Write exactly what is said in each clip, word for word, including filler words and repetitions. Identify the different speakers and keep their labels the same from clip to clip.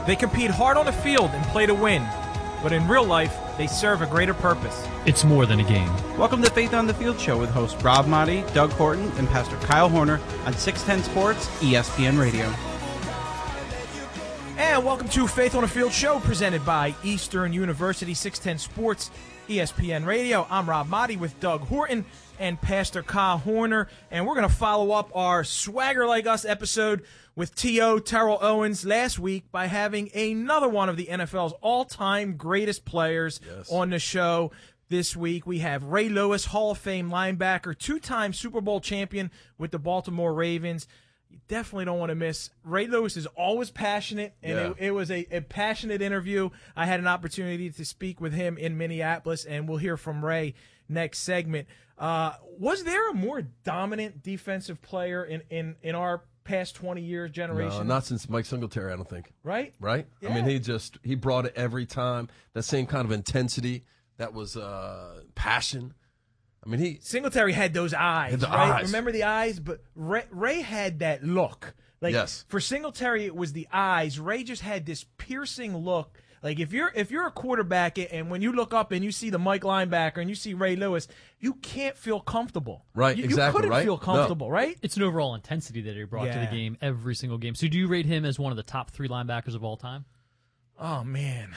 Speaker 1: They compete hard on the field and play to win, but in real life, they serve a greater purpose.
Speaker 2: It's more than a game.
Speaker 3: Welcome to Faith on the Field Show with hosts Rob Motti, Doug Horton, and Pastor Kyle Horner on six ten Sports, E S P N Radio.
Speaker 1: And welcome to Faith on the Field Show presented by Eastern University, six ten Sports, E S P N Radio. I'm Rob Motti with Doug Horton and Pastor Kyle Horner, and we're going to follow up our Swagger Like Us episode with T O Terrell Owens last week by having another one of the N F L's all-time greatest players yes. on the show. This week we have Ray Lewis, Hall of Fame linebacker, two-time Super Bowl champion with the Baltimore Ravens. You definitely don't want to miss. Ray Lewis is always passionate, and yeah. it, it was a, a passionate interview. I had an opportunity to speak with him in Minneapolis, and we'll hear from Ray next segment. Uh, was there a more dominant defensive player in, in, in our past twenty years generation?
Speaker 4: No, not since Mike Singletary, I don't think.
Speaker 1: Right?
Speaker 4: Right?
Speaker 1: Yeah.
Speaker 4: I mean, he just, he brought it every time. That same kind of intensity, that was uh, passion. I mean, he...
Speaker 1: Singletary had those eyes,
Speaker 4: had the
Speaker 1: right?
Speaker 4: eyes.
Speaker 1: Remember the eyes? But Ray, Ray had that look. Like,
Speaker 4: yes.
Speaker 1: For Singletary, it was the eyes. Ray just had this piercing look. Like, if you're if you're a quarterback and when you look up and you see the Mike linebacker and you see Ray Lewis, you can't feel comfortable.
Speaker 4: Right,
Speaker 1: you,
Speaker 4: exactly,
Speaker 1: You couldn't
Speaker 4: right?
Speaker 1: feel comfortable,
Speaker 4: no.
Speaker 1: right?
Speaker 2: It's an overall intensity that he brought
Speaker 1: yeah.
Speaker 2: to the game every single game. So do you rate him as one of the top three linebackers of all time?
Speaker 1: Oh, man.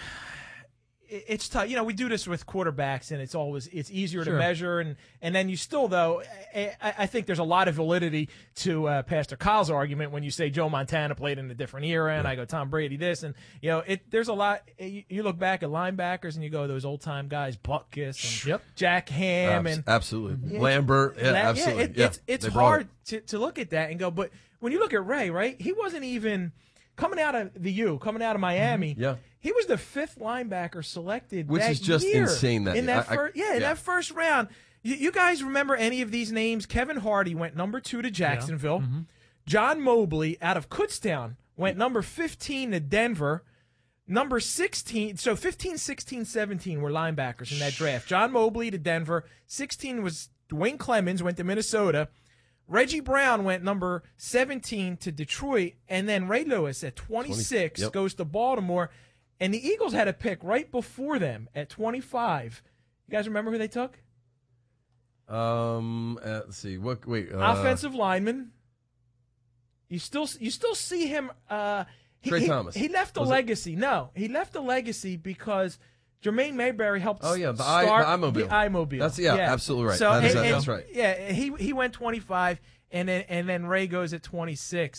Speaker 1: It's tough. You know, we do this with quarterbacks, and it's always it's easier
Speaker 2: sure.
Speaker 1: to measure. And, and then you still, though, I, I think there's a lot of validity to uh, Pastor Kyle's argument when you say Joe Montana played in a different era, and
Speaker 4: yeah.
Speaker 1: I go Tom Brady this. And, you know, it there's a lot. You, you look back at linebackers, and you go those old-time guys, Butkus and
Speaker 2: yep.
Speaker 1: Jack Ham.
Speaker 4: Abs-
Speaker 1: and
Speaker 4: Absolutely.
Speaker 1: Yeah,
Speaker 4: Lambert. Yeah,
Speaker 1: La-
Speaker 4: absolutely.
Speaker 1: Yeah, it,
Speaker 4: yeah.
Speaker 1: It's, it's
Speaker 4: They brought
Speaker 1: hard
Speaker 4: it.
Speaker 1: to, to look at that and go, but when you look at Ray, right, he wasn't even – coming out of the U, coming out of Miami,
Speaker 4: mm-hmm. yeah.
Speaker 1: he was the fifth linebacker selected
Speaker 4: Which
Speaker 1: that
Speaker 4: is just
Speaker 1: year.
Speaker 4: insane that
Speaker 1: in that
Speaker 4: I, I,
Speaker 1: first, yeah, in
Speaker 4: yeah.
Speaker 1: that first round. You, you guys remember any of these names? Kevin Hardy went number two to Jacksonville.
Speaker 2: Yeah. Mm-hmm.
Speaker 1: John Mobley out of Kutztown went number fifteen to Denver. Number sixteen, so fifteen, sixteen, seventeen were linebackers in that draft. John Mobley to Denver. sixteen was Dwayne Clemens, went to Minnesota. Reggie Brown went number seventeen to Detroit, and then Ray Lewis at twenty-six
Speaker 4: twenty, yep.
Speaker 1: goes to Baltimore, and the Eagles had a pick right before them at twenty-five. You guys remember who they took?
Speaker 4: Um, uh, let's see. What? Wait. Uh,
Speaker 1: Offensive lineman. You still you still see him. Uh, he,
Speaker 4: Trey
Speaker 1: he,
Speaker 4: Thomas.
Speaker 1: He left a
Speaker 4: Was it-
Speaker 1: legacy. No, he left a legacy because Jermaine Mayberry helped.
Speaker 4: Oh, yeah, the I-
Speaker 1: start
Speaker 4: the iMobile.
Speaker 1: The iMobile.
Speaker 4: That's- yeah, absolutely right.
Speaker 1: So
Speaker 4: That is-
Speaker 1: and- and-
Speaker 4: that's right.
Speaker 1: Yeah, he he went twenty-five, and then and then Ray goes at twenty-six.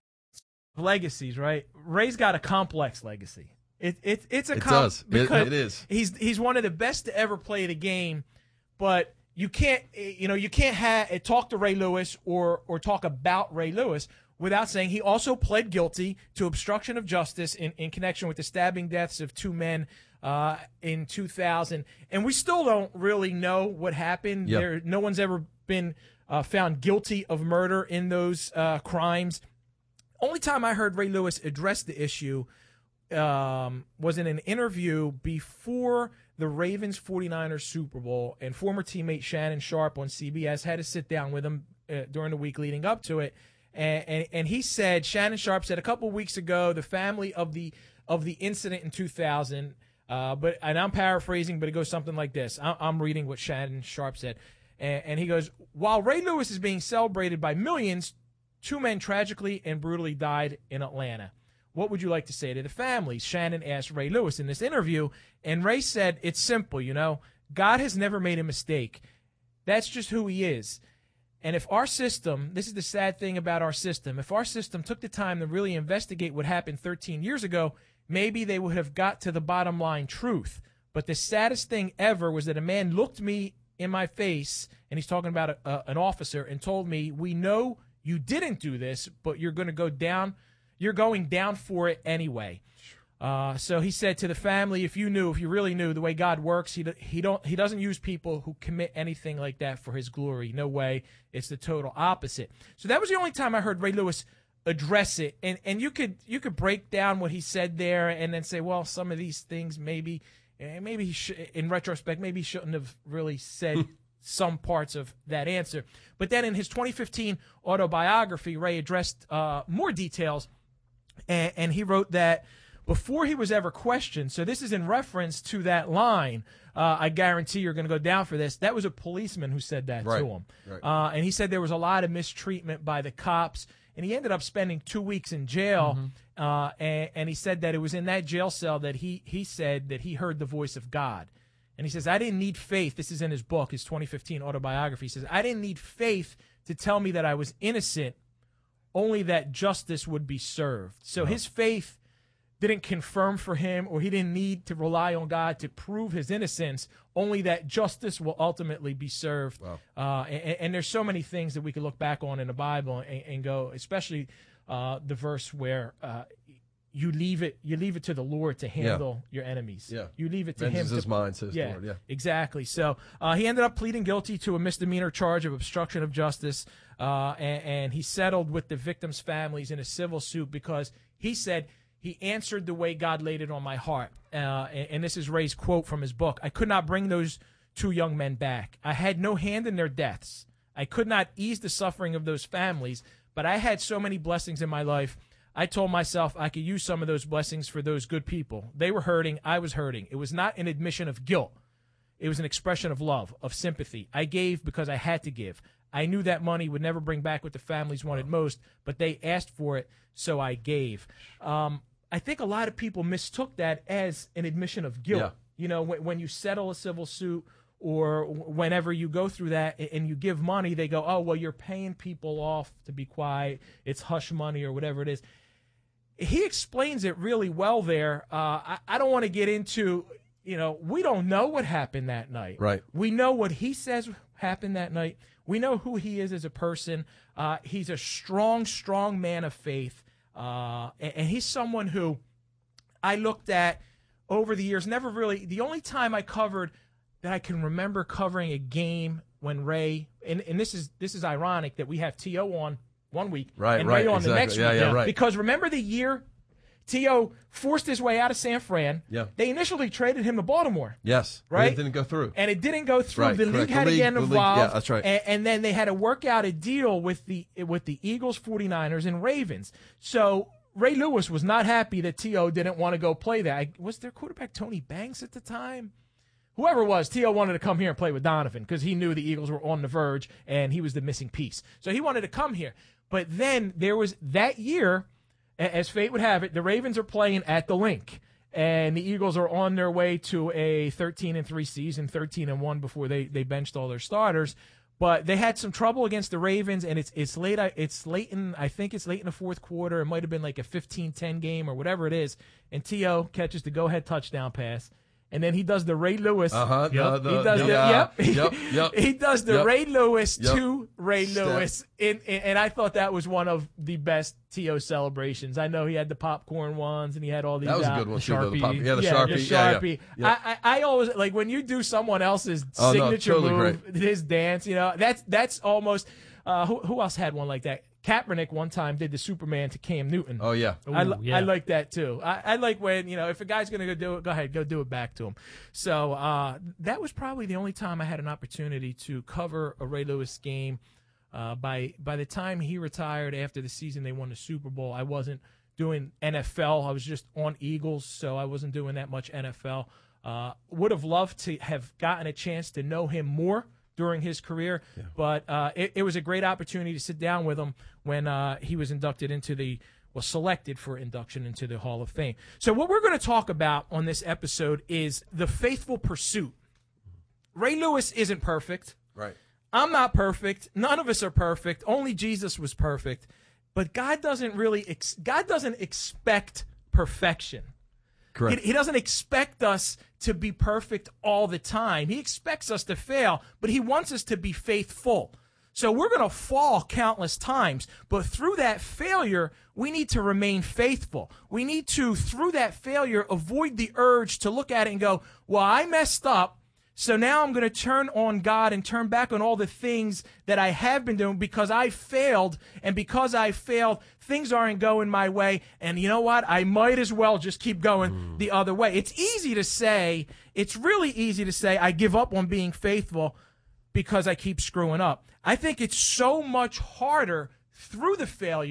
Speaker 1: Legacies, right? Ray's got a complex legacy. It it it's a
Speaker 4: It
Speaker 1: comp
Speaker 4: does. It-
Speaker 1: because
Speaker 4: it is.
Speaker 1: He's he's one of the best to ever play the game, but you can't you know you can't ha- talk to Ray Lewis or or talk about Ray Lewis without saying he also pled guilty to obstruction of justice in, in connection with the stabbing deaths of two men uh, in two thousand. And we still don't really know what happened.
Speaker 4: Yep.
Speaker 1: There, no one's ever been uh, found guilty of murder in those uh, crimes. Only time I heard Ray Lewis address the issue um, was in an interview before the Ravens forty-niners Super Bowl, and former teammate Shannon Sharpe on C B S had to sit down with him uh, during the week leading up to it. And, and, and he said, Shannon Sharpe said a couple weeks ago, the family of the of the incident in two thousand, uh, but and I'm paraphrasing, but it goes something like this. I, I'm reading what Shannon Sharpe said. And, and he goes, while Ray Lewis is being celebrated by millions, two men tragically and brutally died in Atlanta. What would you like to say to the families? Shannon asked Ray Lewis in this interview, and Ray said, it's simple, you know. God has never made a mistake. That's just who he is. And if our system, this is the sad thing about our system, if our system took the time to really investigate what happened thirteen years ago, maybe they would have got to the bottom line truth. But the saddest thing ever was that a man looked me in my face, and he's talking about a, a, an officer, and told me, we know you didn't do this, but you're going to go down, you're going down for it anyway. Uh, so he said to the family, if you knew, if you really knew the way God works, he he don't he doesn't use people who commit anything like that for his glory. No way. It's the total opposite. So that was the only time I heard Ray Lewis address it. And and you could you could break down what he said there and then say, well, some of these things maybe maybe he sh- in retrospect maybe he shouldn't have really said some parts of that answer. But then in his twenty fifteen autobiography, Ray addressed uh, more details, and, and he wrote that before he was ever questioned. So this is in reference to that line. Uh, I guarantee you're going to go down for this. That was a policeman who said that
Speaker 4: Right.
Speaker 1: to him.
Speaker 4: Right.
Speaker 1: Uh, and he said there was a lot of mistreatment by the cops. And he ended up spending two weeks in jail.
Speaker 2: Mm-hmm.
Speaker 1: Uh, and, and he said that it was in that jail cell that he, he said that he heard the voice of God. And he says, I didn't need faith. This is in his book, his twenty fifteen autobiography. He says, I didn't need faith to tell me that I was innocent, only that justice would be served. So his faith didn't confirm for him, or he didn't need to rely on God to prove his innocence, only that justice will ultimately be served.
Speaker 4: Wow.
Speaker 1: Uh, and, and there's so many things that we could look back on in the Bible and, and go, especially uh, the verse where uh, you leave it you leave it to the Lord to handle your enemies.
Speaker 4: Yeah.
Speaker 1: You leave it to
Speaker 4: Vengeance
Speaker 1: him.
Speaker 4: is
Speaker 1: to,
Speaker 4: mine, says the
Speaker 1: yeah,
Speaker 4: Lord. Yeah.
Speaker 1: exactly. So uh, he ended up pleading guilty to a misdemeanor charge of obstruction of justice, uh, and, and he settled with the victims' families in a civil suit because he said he answered the way God laid it on my heart. Uh, and, and this is Ray's quote from his book. I could not bring those two young men back. I had no hand in their deaths. I could not ease the suffering of those families, but I had so many blessings in my life. I told myself I could use some of those blessings for those good people. They were hurting. I was hurting. It was not an admission of guilt. It was an expression of love, of sympathy. I gave because I had to give. I knew that money would never bring back what the families wanted most, but they asked for it, so I gave. Um, I think a lot of people mistook that as an admission of guilt.
Speaker 4: Yeah.
Speaker 1: You know, when, when you settle a civil suit or whenever you go through that and you give money, they go, oh, well, you're paying people off to be quiet. It's hush money or whatever it is. He explains it really well there. Uh, I, I don't want to get into, you know, we don't know what happened that night.
Speaker 4: Right.
Speaker 1: We know what he says happened that night. We know who he is as a person. Uh, he's a strong, strong man of faith. Uh, and, and he's someone who I looked at over the years, never really, the only time I covered that I can remember covering a game when Ray, and, and this is this is ironic that we have T O on one week
Speaker 4: Right,
Speaker 1: and
Speaker 4: right,
Speaker 1: Ray on
Speaker 4: exactly.
Speaker 1: the next
Speaker 4: Yeah,
Speaker 1: week.
Speaker 4: yeah, right.
Speaker 1: Because remember the year T O forced his way out of San Fran?
Speaker 4: Yeah.
Speaker 1: They initially traded him to Baltimore.
Speaker 4: Yes.
Speaker 1: Right?
Speaker 4: And it didn't go through.
Speaker 1: And it didn't go through.
Speaker 4: Right,
Speaker 1: the
Speaker 4: correct.
Speaker 1: league
Speaker 4: The
Speaker 1: had
Speaker 4: league-
Speaker 1: to get
Speaker 4: the league-
Speaker 1: involved.
Speaker 4: yeah, that's right.
Speaker 1: And, and then they had to work out a deal with the with the Eagles, forty-niners, and Ravens. So Ray Lewis was not happy that T O didn't want to go play that. I, was their quarterback Tony Banks at the time? Whoever it was, T O wanted to come here and play with Donovan because he knew the Eagles were on the verge and he was the missing piece. So he wanted to come here. But then there was that year, as fate would have it, the Ravens are playing at the Link. And the Eagles are on their way to a thirteen and three season, thirteen and one before they, they benched all their starters. But they had some trouble against the Ravens, and it's it's late. It's late in I think it's late in the fourth quarter. It might have been like a fifteen ten game or whatever it is. And T O catches the go ahead touchdown pass, and then he does the Ray Lewis.
Speaker 4: Uh huh.
Speaker 1: Yep.
Speaker 4: The,
Speaker 1: he
Speaker 4: the,
Speaker 1: does
Speaker 4: the,
Speaker 1: the,
Speaker 4: uh,
Speaker 1: yep.
Speaker 4: Yep. Yep.
Speaker 1: He does the
Speaker 4: Yep.
Speaker 1: Ray Lewis
Speaker 4: Yep.
Speaker 1: to Ray
Speaker 4: Step.
Speaker 1: Lewis, in, in, and I thought that was one of the best T O celebrations. I know he had the popcorn ones, and he had all these.
Speaker 4: That was a
Speaker 1: out.
Speaker 4: good one
Speaker 2: The
Speaker 4: too. though, the
Speaker 2: Sharpie.
Speaker 4: pop- yeah, the
Speaker 1: yeah,
Speaker 4: Sharpie.
Speaker 1: the
Speaker 4: Yeah, yeah.
Speaker 1: Sharpie.
Speaker 4: Yeah.
Speaker 1: I, I, I always like when you do someone else's
Speaker 4: Oh, no,
Speaker 1: signature
Speaker 4: totally
Speaker 1: move, his dance. You know, that's that's almost. Uh, who who else had one like that? Kaepernick one time did the Superman to Cam Newton.
Speaker 4: Oh yeah.
Speaker 2: Ooh,
Speaker 1: I, li-
Speaker 2: yeah.
Speaker 1: I like that too. I, I like when, you know, if a guy's going to go do it, go ahead, go do it back to him. So uh, that was probably the only time I had an opportunity to cover a Ray Lewis game. Uh, by by the time he retired after the season they won the Super Bowl, I wasn't doing N F L. I was just on Eagles, so I wasn't doing that much N F L. Uh, would have loved to have gotten a chance to know him more during his career, yeah. but uh, it, it was a great opportunity to sit down with him when uh, he was inducted into the, well, selected for induction into the Hall of Fame. So what we're going to talk about on this episode is the faithful pursuit. Ray Lewis isn't perfect.
Speaker 4: Right.
Speaker 1: I'm not perfect. None of us are perfect. Only Jesus was perfect. But God doesn't really, ex- God doesn't expect perfection.
Speaker 4: Correct.
Speaker 1: He, he doesn't expect us to be perfect all the time. He expects us to fail, but he wants us to be faithful. So we're going to fall countless times, but through that failure, we need to remain faithful. We need to, through that failure, avoid the urge to look at it and go, well, I messed up, so now I'm going to turn on God and turn back on all the things that I have been doing because I failed, and because I failed, things aren't going my way, and you know what? I might as well just keep going mm. the other way. It's easy to say, it's really easy to say, I give up on being faithful because I keep screwing up. I think it's so much harder through the failure,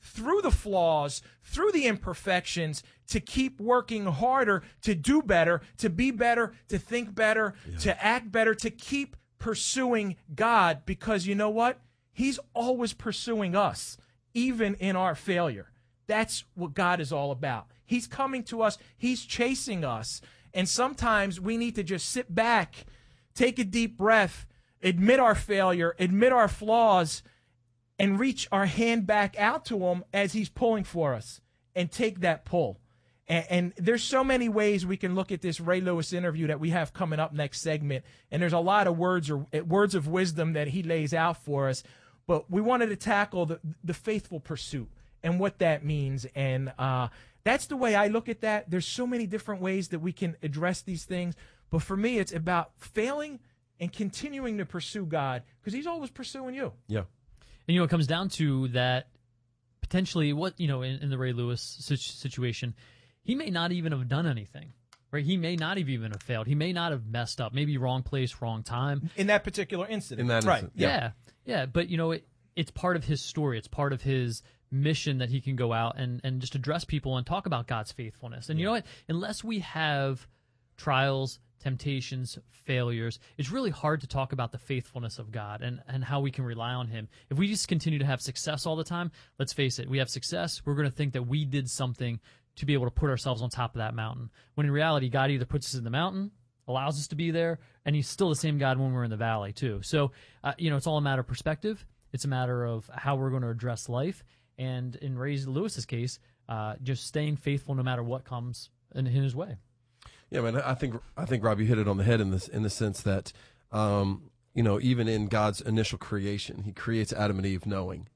Speaker 1: through the flaws, through the imperfections, to keep working harder, to do better, to be better, to think better, yeah. to act better, to keep pursuing God, because you know what? He's always pursuing us, even in our failure. That's what God is all about. He's coming to us. He's chasing us. And sometimes we need to just sit back, take a deep breath, admit our failure, admit our flaws, and reach our hand back out to him as he's pulling for us, and take that pull. And, and there's so many ways we can look at this Ray Lewis interview that we have coming up next segment. And there's a lot of words or words of wisdom that he lays out for us. But we wanted to tackle the, the faithful pursuit and what that means. And uh, that's the way I look at that. There's so many different ways that we can address these things. But for me, it's about failing and continuing to pursue God, because he's always pursuing you.
Speaker 4: Yeah.
Speaker 2: And, you know, it comes down to that potentially what, you know, in, in the Ray Lewis situation, he may not even have done anything, right? He may not have even have failed. He may not have messed up. Maybe wrong place, wrong time.
Speaker 1: In that particular incident.
Speaker 4: In that
Speaker 1: right.
Speaker 4: incident.
Speaker 2: Yeah. yeah. Yeah. But, you know, it, it's part of his story. It's part of his mission that he can go out and, and just address people and talk about God's faithfulness. And yeah. you know what? Unless we have trials, temptations, failures, it's really hard to talk about the faithfulness of God and, and how we can rely on him. If we just continue to have success all the time, let's face it, we have success, we're going to think that we did something to be able to put ourselves on top of that mountain. When in reality, God either puts us in the mountain, allows us to be there, and he's still the same God when we're in the valley too. So, uh, you know, it's all a matter of perspective. It's a matter of how we're going to address life. And in Ray Lewis's case, uh, just staying faithful no matter what comes in, in his way.
Speaker 4: Yeah, man. I think I think Rob, you hit it on the head in this in the sense that, um, you know, even in God's initial creation, he creates Adam and Eve knowing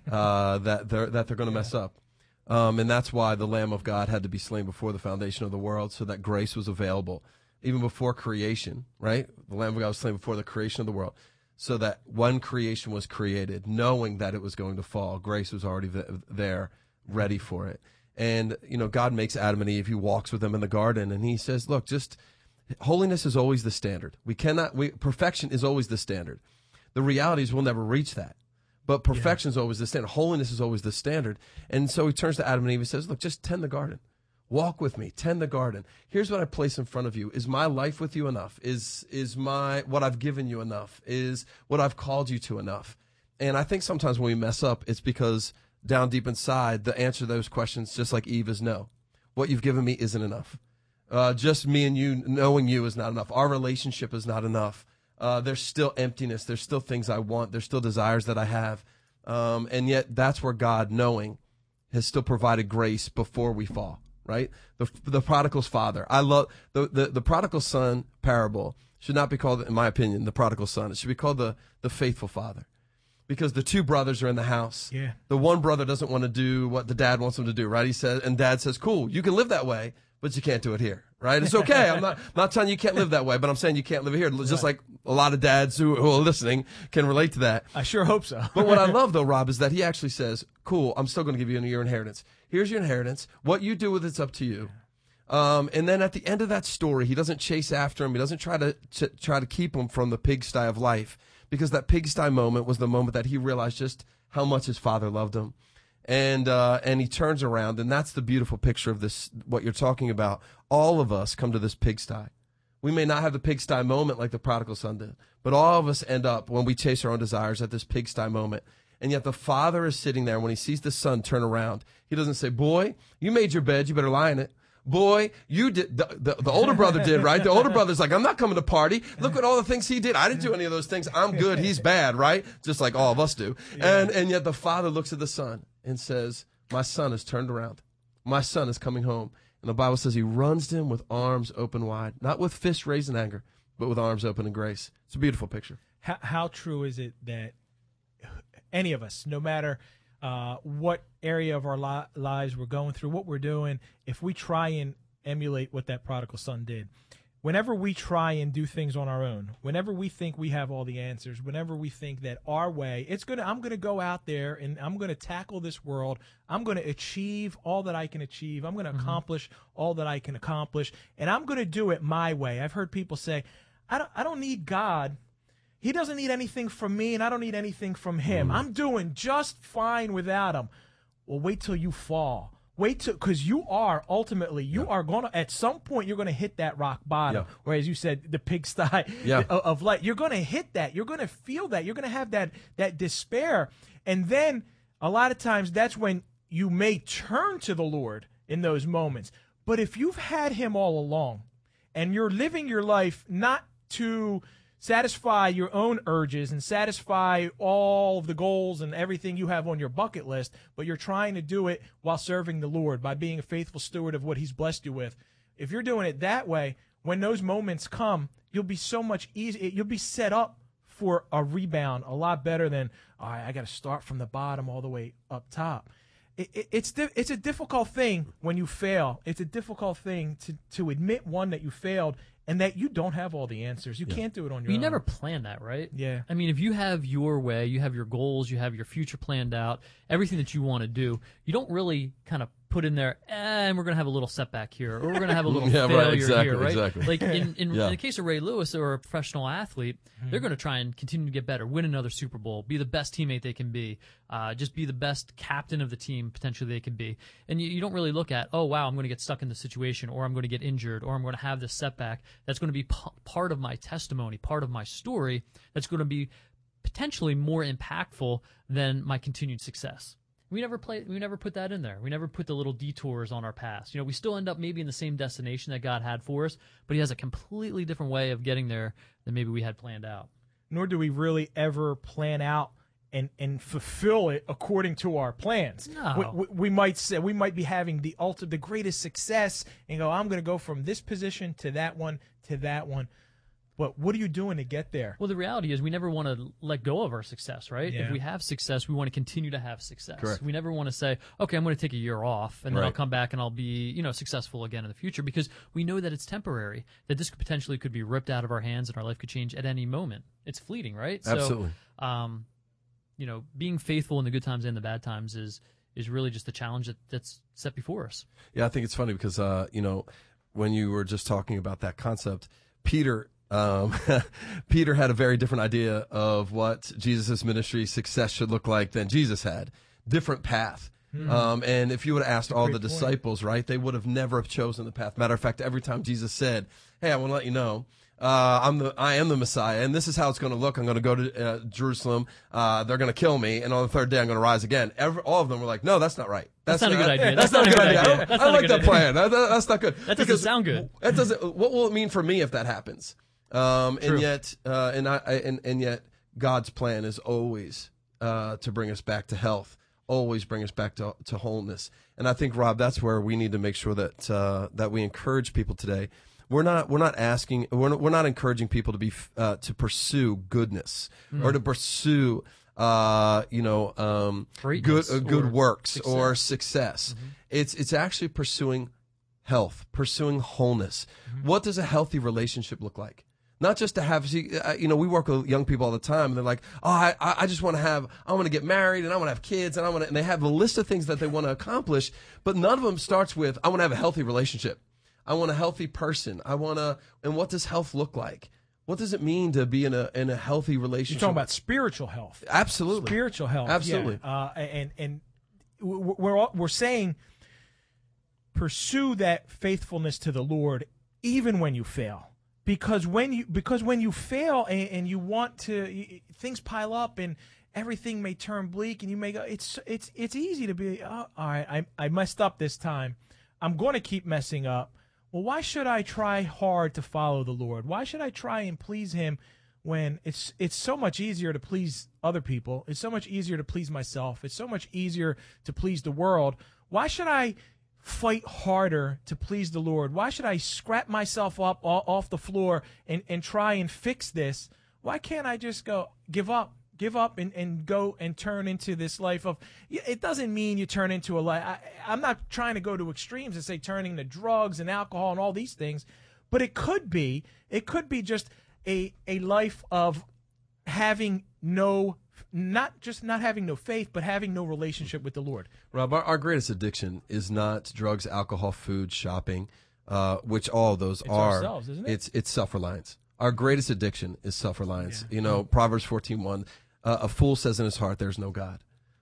Speaker 4: uh, that they're that they're going to yeah. mess up, um, and that's why the Lamb of God had to be slain before the foundation of the world, so that grace was available even before creation. Right, the Lamb of God was slain before the creation of the world, so that when creation was created, knowing that it was going to fall, grace was already there, ready for it. And, you know, God makes Adam and Eve. He walks with them in the garden, and he says, look, just holiness is always the standard. We cannot, we, perfection is always the standard. The reality is we'll never reach that. But perfection is yeah. always the standard. Holiness is always the standard. And so he turns to Adam and Eve and says, look, just tend the garden. Walk with me. Tend the garden. Here's what I place in front of you. Is my life with you enough? Is, is my, what I've given you enough? Is what I've called you to enough? And I think sometimes when we mess up, it's because down deep inside, the answer to those questions, just like Eve, is no. What you've given me isn't enough. Uh, just me and you knowing you is not enough. Our relationship is not enough. Uh, there's still emptiness. There's still things I want. There's still desires that I have. Um, and yet that's where God, knowing, has still provided grace before we fall, right? The, the prodigal's father. I love the, the, the prodigal son parable should not be called, in my opinion, the prodigal son. It should be called the, the faithful father. Because the two brothers are in the house.
Speaker 1: Yeah.
Speaker 4: The one brother doesn't want to do what the dad wants him to do, right? He says, and dad says, cool, you can live that way, but you can't do it here, right? It's okay. I'm not, not telling you you can't live that way, but I'm saying you can't live it here. Just like a lot of dads who, who are listening can relate to that.
Speaker 1: I sure hope so.
Speaker 4: But what I love, though, Rob, is that he actually says, cool, I'm still going to give you your inheritance. Here's your inheritance. What you do with it's up to you. Um, and then at the end of that story, he doesn't chase after him. He doesn't try to, to try to keep him from the pigsty of life. Because that pigsty moment was the moment that he realized just how much his father loved him. And uh, and he turns around, and that's the beautiful picture of this, what you're talking about. All of us come to this pigsty. We may not have the pigsty moment like the prodigal son did, but all of us end up, when we chase our own desires, at this pigsty moment. And yet the father is sitting there. When he sees the son turn around, he doesn't say, boy, you made your bed, you better lie in it. Boy, you did, the, the, the older brother did, right? The older brother's like, I'm not coming to party. Look at all the things he did. I didn't do any of those things. I'm good. He's bad, right? Just like all of us do. Yeah. And, and yet the father looks at the son and says, my son has turned around. My son is coming home. And the Bible says he runs to him with arms open wide, not with fists raised in anger, but with arms open in grace. It's a beautiful picture.
Speaker 1: How, how true is it that any of us, no matter Uh, what area of our li- lives we're going through, what we're doing, if we try and emulate what that prodigal son did, whenever we try and do things on our own, whenever we think we have all the answers, whenever we think that our way, it's gonna, I'm gonna go out there and I'm gonna tackle this world, I'm gonna achieve all that I can achieve, I'm gonna mm-hmm. accomplish all that I can accomplish, and I'm gonna do it my way. I've heard people say, I don't, I don't need God. He doesn't need anything from me, and I don't need anything from him. Mm. I'm doing just fine without him. well, wait till you fall. Wait till, because you are ultimately, you yeah. are going to, at some point, you're going to hit that rock bottom. Yeah. Or as you said, the pigsty yeah. of, of light. You're going to hit that. You're going to feel that. You're going to have that that despair. And then a lot of times that's when you may turn to the Lord in those moments. But if you've had him all along and you're living your life not to satisfy your own urges and satisfy all of the goals and everything you have on your bucket list, but you're trying to do it while serving the Lord by being a faithful steward of what he's blessed you with. If you're doing it that way, when those moments come, you'll be so much easier. You'll be set up for a rebound a lot better than, all right, I got to start from the bottom all the way up top. It, it, it's di- it's a difficult thing when you fail. It's a difficult thing to, to admit, one, that you failed, and that you don't have all the answers. You yeah. can't do it on your
Speaker 2: you
Speaker 1: own. You
Speaker 2: never plan that, right?
Speaker 1: Yeah.
Speaker 2: I mean, if you have your way, you have your goals, you have your future planned out, everything that you want to do, you don't really kind of put in there, eh, and we're going to have a little setback here, or we're going to have a little
Speaker 4: yeah,
Speaker 2: failure
Speaker 4: right, exactly,
Speaker 2: here, right?
Speaker 4: Exactly.
Speaker 2: Like in, in,
Speaker 4: yeah.
Speaker 2: in the case of Ray Lewis, or a professional athlete, mm-hmm. they're going to try and continue to get better, win another Super Bowl, be the best teammate they can be, uh, just be the best captain of the team potentially they can be. And you, you don't really look at, oh, wow, I'm going to get stuck in this situation, or I'm going to get injured, or I'm going to have this setback. That's going to be p- part of my testimony, part of my story, that's going to be potentially more impactful than my continued success. We never play. We never put that in there. We never put the little detours on our past. You know, we still end up maybe in the same destination that God had for us, but he has a completely different way of getting there than maybe we had planned out.
Speaker 1: Nor do we really ever plan out and, and fulfill it according to our plans.
Speaker 2: No.
Speaker 1: We, we, we might say we might be having the ultimate, the greatest success, and go, I'm going to go from this position to that one to that one. But what are you doing to get there?
Speaker 2: Well, the reality is we never want to let go of our success, right?
Speaker 1: Yeah.
Speaker 2: If we have success, we want to continue to have success.
Speaker 4: Correct.
Speaker 2: We never want to say, okay, I'm going to take a year off, and then
Speaker 4: Right.
Speaker 2: I'll come back and I'll be, you know, successful again in the future, because we know that it's temporary, that this could potentially could be ripped out of our hands and our life could change at any moment. It's fleeting, right?
Speaker 4: Absolutely.
Speaker 2: So, um, you know, being faithful in the good times and the bad times is is really just the challenge that, that's set before us.
Speaker 4: Yeah, I think it's funny because, uh, you know, when you were just talking about that concept, Peter... Um, Peter had a very different idea of what Jesus' ministry success should look like than Jesus had. Different path. Mm. Um, and if you would have asked all the point. disciples, right, they would have never have chosen the path. Matter of fact, every time Jesus said, hey, I want to let you know, uh, I'm the, I am the Messiah, and this is how it's going to look. I'm going to go to uh, Jerusalem. Uh, they're going to kill me, and on the third day, I'm going to rise again. Every, all of them were like, no, that's not right.
Speaker 2: That's, that's not a good
Speaker 4: I,
Speaker 2: idea.
Speaker 4: That's, that's not a good idea. idea. I, don't, I like that idea. plan. That, that, that's not good.
Speaker 2: That doesn't because sound good.
Speaker 4: That doesn't. What will it mean for me if that happens? Um, and yet, uh, and I, I and, and yet, God's plan is always uh, to bring us back to health, always bring us back to to wholeness. And I think, Rob, that's where we need to make sure that uh, that we encourage people today. We're not we're not asking we're not, we're not encouraging people to be uh, to pursue goodness mm. or to pursue uh, you know um, good uh, good works success. or success. Mm-hmm. It's it's actually pursuing health, pursuing wholeness. Mm-hmm. What does a healthy relationship look like? Not just to have, see, uh, you know, we work with young people all the time, and they're like, oh, I, I just want to have, I want to get married, and I want to have kids, and I want to, and they have a list of things that they want to accomplish, but none of them starts with, I want to have a healthy relationship. I want a healthy person. I want to, and what does health look like? What does it mean to be in a in a healthy relationship?
Speaker 1: You're talking about spiritual health.
Speaker 4: Absolutely.
Speaker 1: Spiritual health.
Speaker 4: Absolutely.
Speaker 1: Yeah. Uh, and and we're we're saying, pursue that faithfulness to the Lord even when you fail, because when you because when you fail and, and you want to you, things pile up and everything may turn bleak and you may go, it's it's it's easy to be, oh, all right, I I messed up this time, I'm going to keep messing up. Well, why should I try hard to follow the Lord? Why should I try and please him when it's it's so much easier to please other people? It's so much easier to please myself. It's so much easier to please the world. Why should I fight harder to please the Lord? Why should I scrap myself up off the floor and, and try and fix this? Why can't I just go, give up, give up and, and go and turn into this life of, it doesn't mean you turn into a life. I, I'm not trying to go to extremes and say turning to drugs and alcohol and all these things, but it could be, it could be just a, a life of having no not just not having no faith, but having no relationship with the Lord.
Speaker 4: Rob, our, our greatest addiction is not drugs, alcohol, food, shopping, uh, which all of those
Speaker 1: it's
Speaker 4: are.
Speaker 1: Ourselves, isn't it?
Speaker 4: It's it's self-reliance. Our greatest addiction is self-reliance.
Speaker 1: Yeah.
Speaker 4: You know, Proverbs fourteen one, uh, a fool says in his heart, there's no God.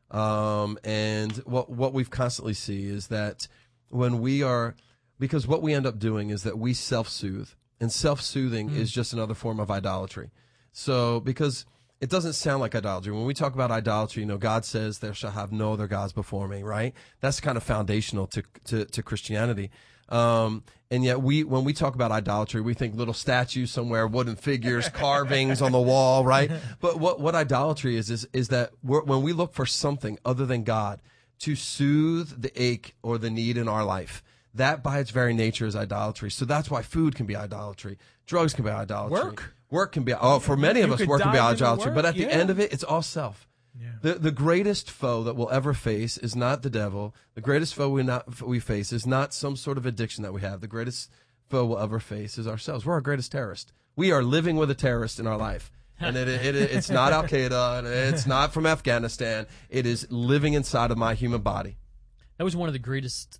Speaker 4: Um, and what what we've constantly see is that when we are, because what we end up doing is that we self-soothe, and self-soothing mm. is just another form of idolatry. So because it doesn't sound like idolatry. When we talk about idolatry, you know, God says, "There shall have no other gods before me," right? That's kind of foundational to to, to Christianity. Um, and yet we, when we talk about idolatry, we think little statues somewhere, wooden figures, carvings on the wall, right? But what, what idolatry is, is, is that we're, when we look for something other than God to soothe the ache or the need in our life, that by its very nature is idolatry. So that's why food can be idolatry. Drugs can be idolatry.
Speaker 1: Work?
Speaker 4: Work can be, oh, for many of
Speaker 1: You
Speaker 4: us,
Speaker 1: could
Speaker 4: work can be
Speaker 1: dive into
Speaker 4: idolatry.
Speaker 1: work,
Speaker 4: But at the
Speaker 1: yeah.
Speaker 4: end of it, it's all self.
Speaker 1: Yeah.
Speaker 4: The the greatest foe that we'll ever face is not the devil. The greatest foe we not we face is not some sort of addiction that we have. The greatest foe we'll ever face is ourselves. We're our greatest terrorist. We are living with a terrorist in our life. And it, it, it it's not Al Qaeda, and it's not from Afghanistan. It is living inside of my human body.
Speaker 2: That was one of the greatest,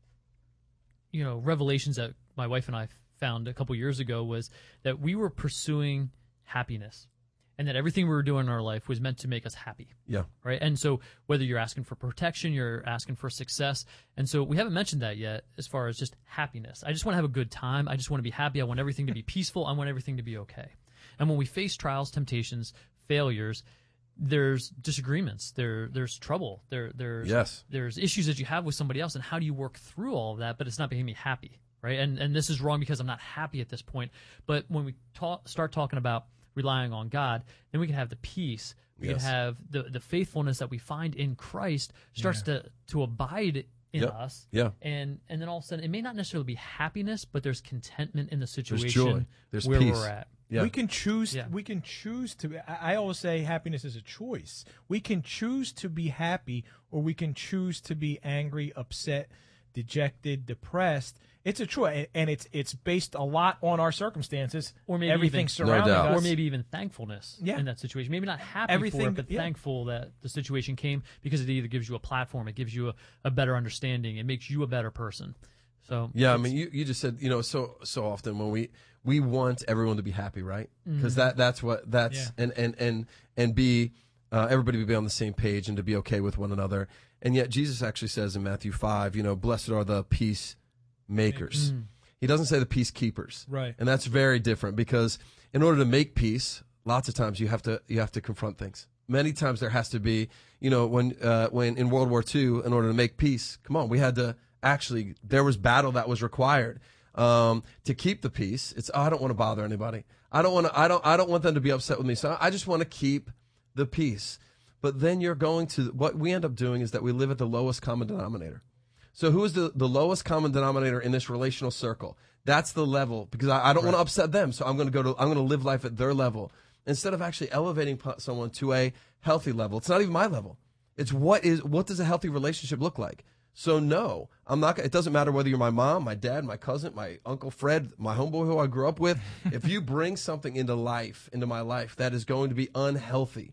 Speaker 2: you know, revelations that my wife and I found a couple years ago, was that we were pursuing happiness. And that everything we were doing in our life was meant to make us happy.
Speaker 4: Yeah.
Speaker 2: Right. And so whether you're asking for protection, you're asking for success. And so we haven't mentioned that yet as far as just happiness. I just want to have a good time. I just want to be happy. I want everything to be peaceful. I want everything to be okay. And when we face trials, temptations, failures, there's disagreements. There, there's trouble. There, there's,
Speaker 4: Yes.
Speaker 2: there's issues that you have with somebody else. And how do you work through all of that? But it's not making me happy. Right. And, and this is wrong because I'm not happy at this point. But when we talk, start talking about relying on God, then we can have the peace. We
Speaker 4: Yes.
Speaker 2: can have the, the faithfulness that we find in Christ starts
Speaker 1: Yeah.
Speaker 2: to, to abide in
Speaker 4: Yep.
Speaker 2: us.
Speaker 4: Yeah.
Speaker 2: And and then all of a sudden, it may not necessarily be happiness, but there's contentment in the situation
Speaker 4: joy. There's
Speaker 2: where
Speaker 4: peace.
Speaker 2: we're at.
Speaker 4: Yeah.
Speaker 1: We can choose.
Speaker 2: Yeah.
Speaker 1: We can choose to. I I always say happiness is a choice. We can choose to be happy, or we can choose to be angry, upset, dejected, depressed. It's a choice, and it's it's based a lot on our circumstances,
Speaker 2: Or maybe
Speaker 1: everything
Speaker 2: even-
Speaker 1: surrounding
Speaker 4: No doubt.
Speaker 1: us,
Speaker 2: Or maybe even thankfulness
Speaker 1: Yeah.
Speaker 2: in that situation. Maybe not happy for
Speaker 1: Everything-
Speaker 2: it, but
Speaker 1: yeah.
Speaker 2: thankful that the situation came, because it either gives you a platform, it gives you a, a better understanding, it makes you a better person. So
Speaker 4: Yeah, I
Speaker 2: it's-
Speaker 4: mean, you, you just said, you know, so so often when we we want everyone to be happy, right? Because that that's what that's
Speaker 1: Yeah.
Speaker 4: and and and and be uh, everybody to be on the same page and to be okay with one another. And yet Jesus actually says in Matthew five, you know, blessed are the peacemakers.
Speaker 2: Mm.
Speaker 4: He doesn't say the peacekeepers,
Speaker 1: Right.
Speaker 4: and that's very different, because in order to make peace, lots of times you have to you have to confront things. Many times there has to be, you know, when uh, when in World War Two, in order to make peace, come on, we had to actually, there was battle that was required um, to keep the peace. It's, oh, I don't want to bother anybody. I don't want to. I don't. I don't want them to be upset with me. So I just want to keep the peace. But then you're going to, what we end up doing is that we live at the lowest common denominator. So who is the, the lowest common denominator in this relational circle? That's the level, because I, I don't want to upset them. So I'm going to go to, I'm going to live life at their level instead of actually elevating p- someone to a healthy level. It's not even my level. It's what is, what does a healthy relationship look like? So no, I'm not, it doesn't matter whether you're my mom, my dad, my cousin, my Uncle Fred, my homeboy who I grew up with. If you bring something into life, into my life, that is going to be unhealthy,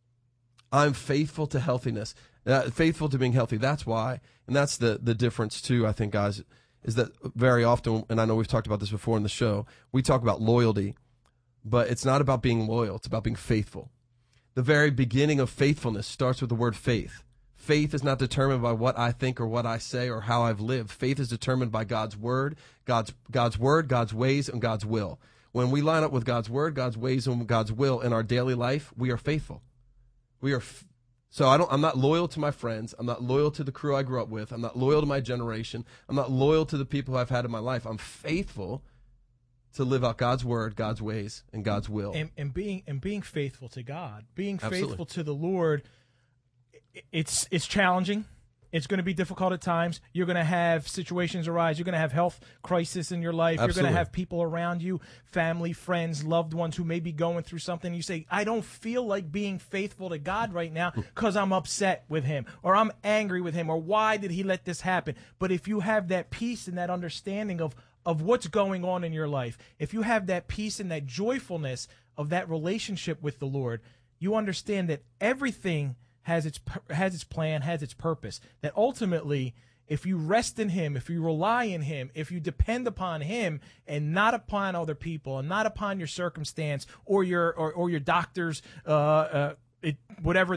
Speaker 4: I'm faithful to healthiness, uh, faithful to being healthy. That's why, and that's the the difference too, I think, guys, is that very often, and I know we've talked about this before in the show, we talk about loyalty, but it's not about being loyal. It's about being faithful. The very beginning of faithfulness starts with the word faith. Faith is not determined by what I think or what I say or how I've lived. Faith is determined by God's word, God's God's word, God's ways, and God's will. When we line up with God's word, God's ways, and God's will in our daily life, we are faithful. We are, f- so I don't, I'm not loyal to my friends. I'm not loyal to the crew I grew up with. I'm not loyal to my generation. I'm not loyal to the people who I've had in my life. I'm faithful to live out God's word, God's ways, and God's will.
Speaker 1: and, and being and being faithful to God, being
Speaker 4: Absolutely.
Speaker 1: faithful to the Lord, i- it's it's challenging. It's going to be difficult at times. You're going to have situations arise. You're going to have health crisis in your life. You're
Speaker 4: Absolutely.
Speaker 1: going to have people around you, family, friends, loved ones who may be going through something. You say, I don't feel like being faithful to God right now because I'm upset with him, or I'm angry with him, or why did he let this happen? But if you have that peace and that understanding of, of what's going on in your life, if you have that peace and that joyfulness of that relationship with the Lord, you understand that everything has its has its plan, has its purpose. That ultimately, if you rest in him, if you rely in him, if you depend upon him and not upon other people and not upon your circumstance or your or, or your doctors, uh, uh, it, whatever they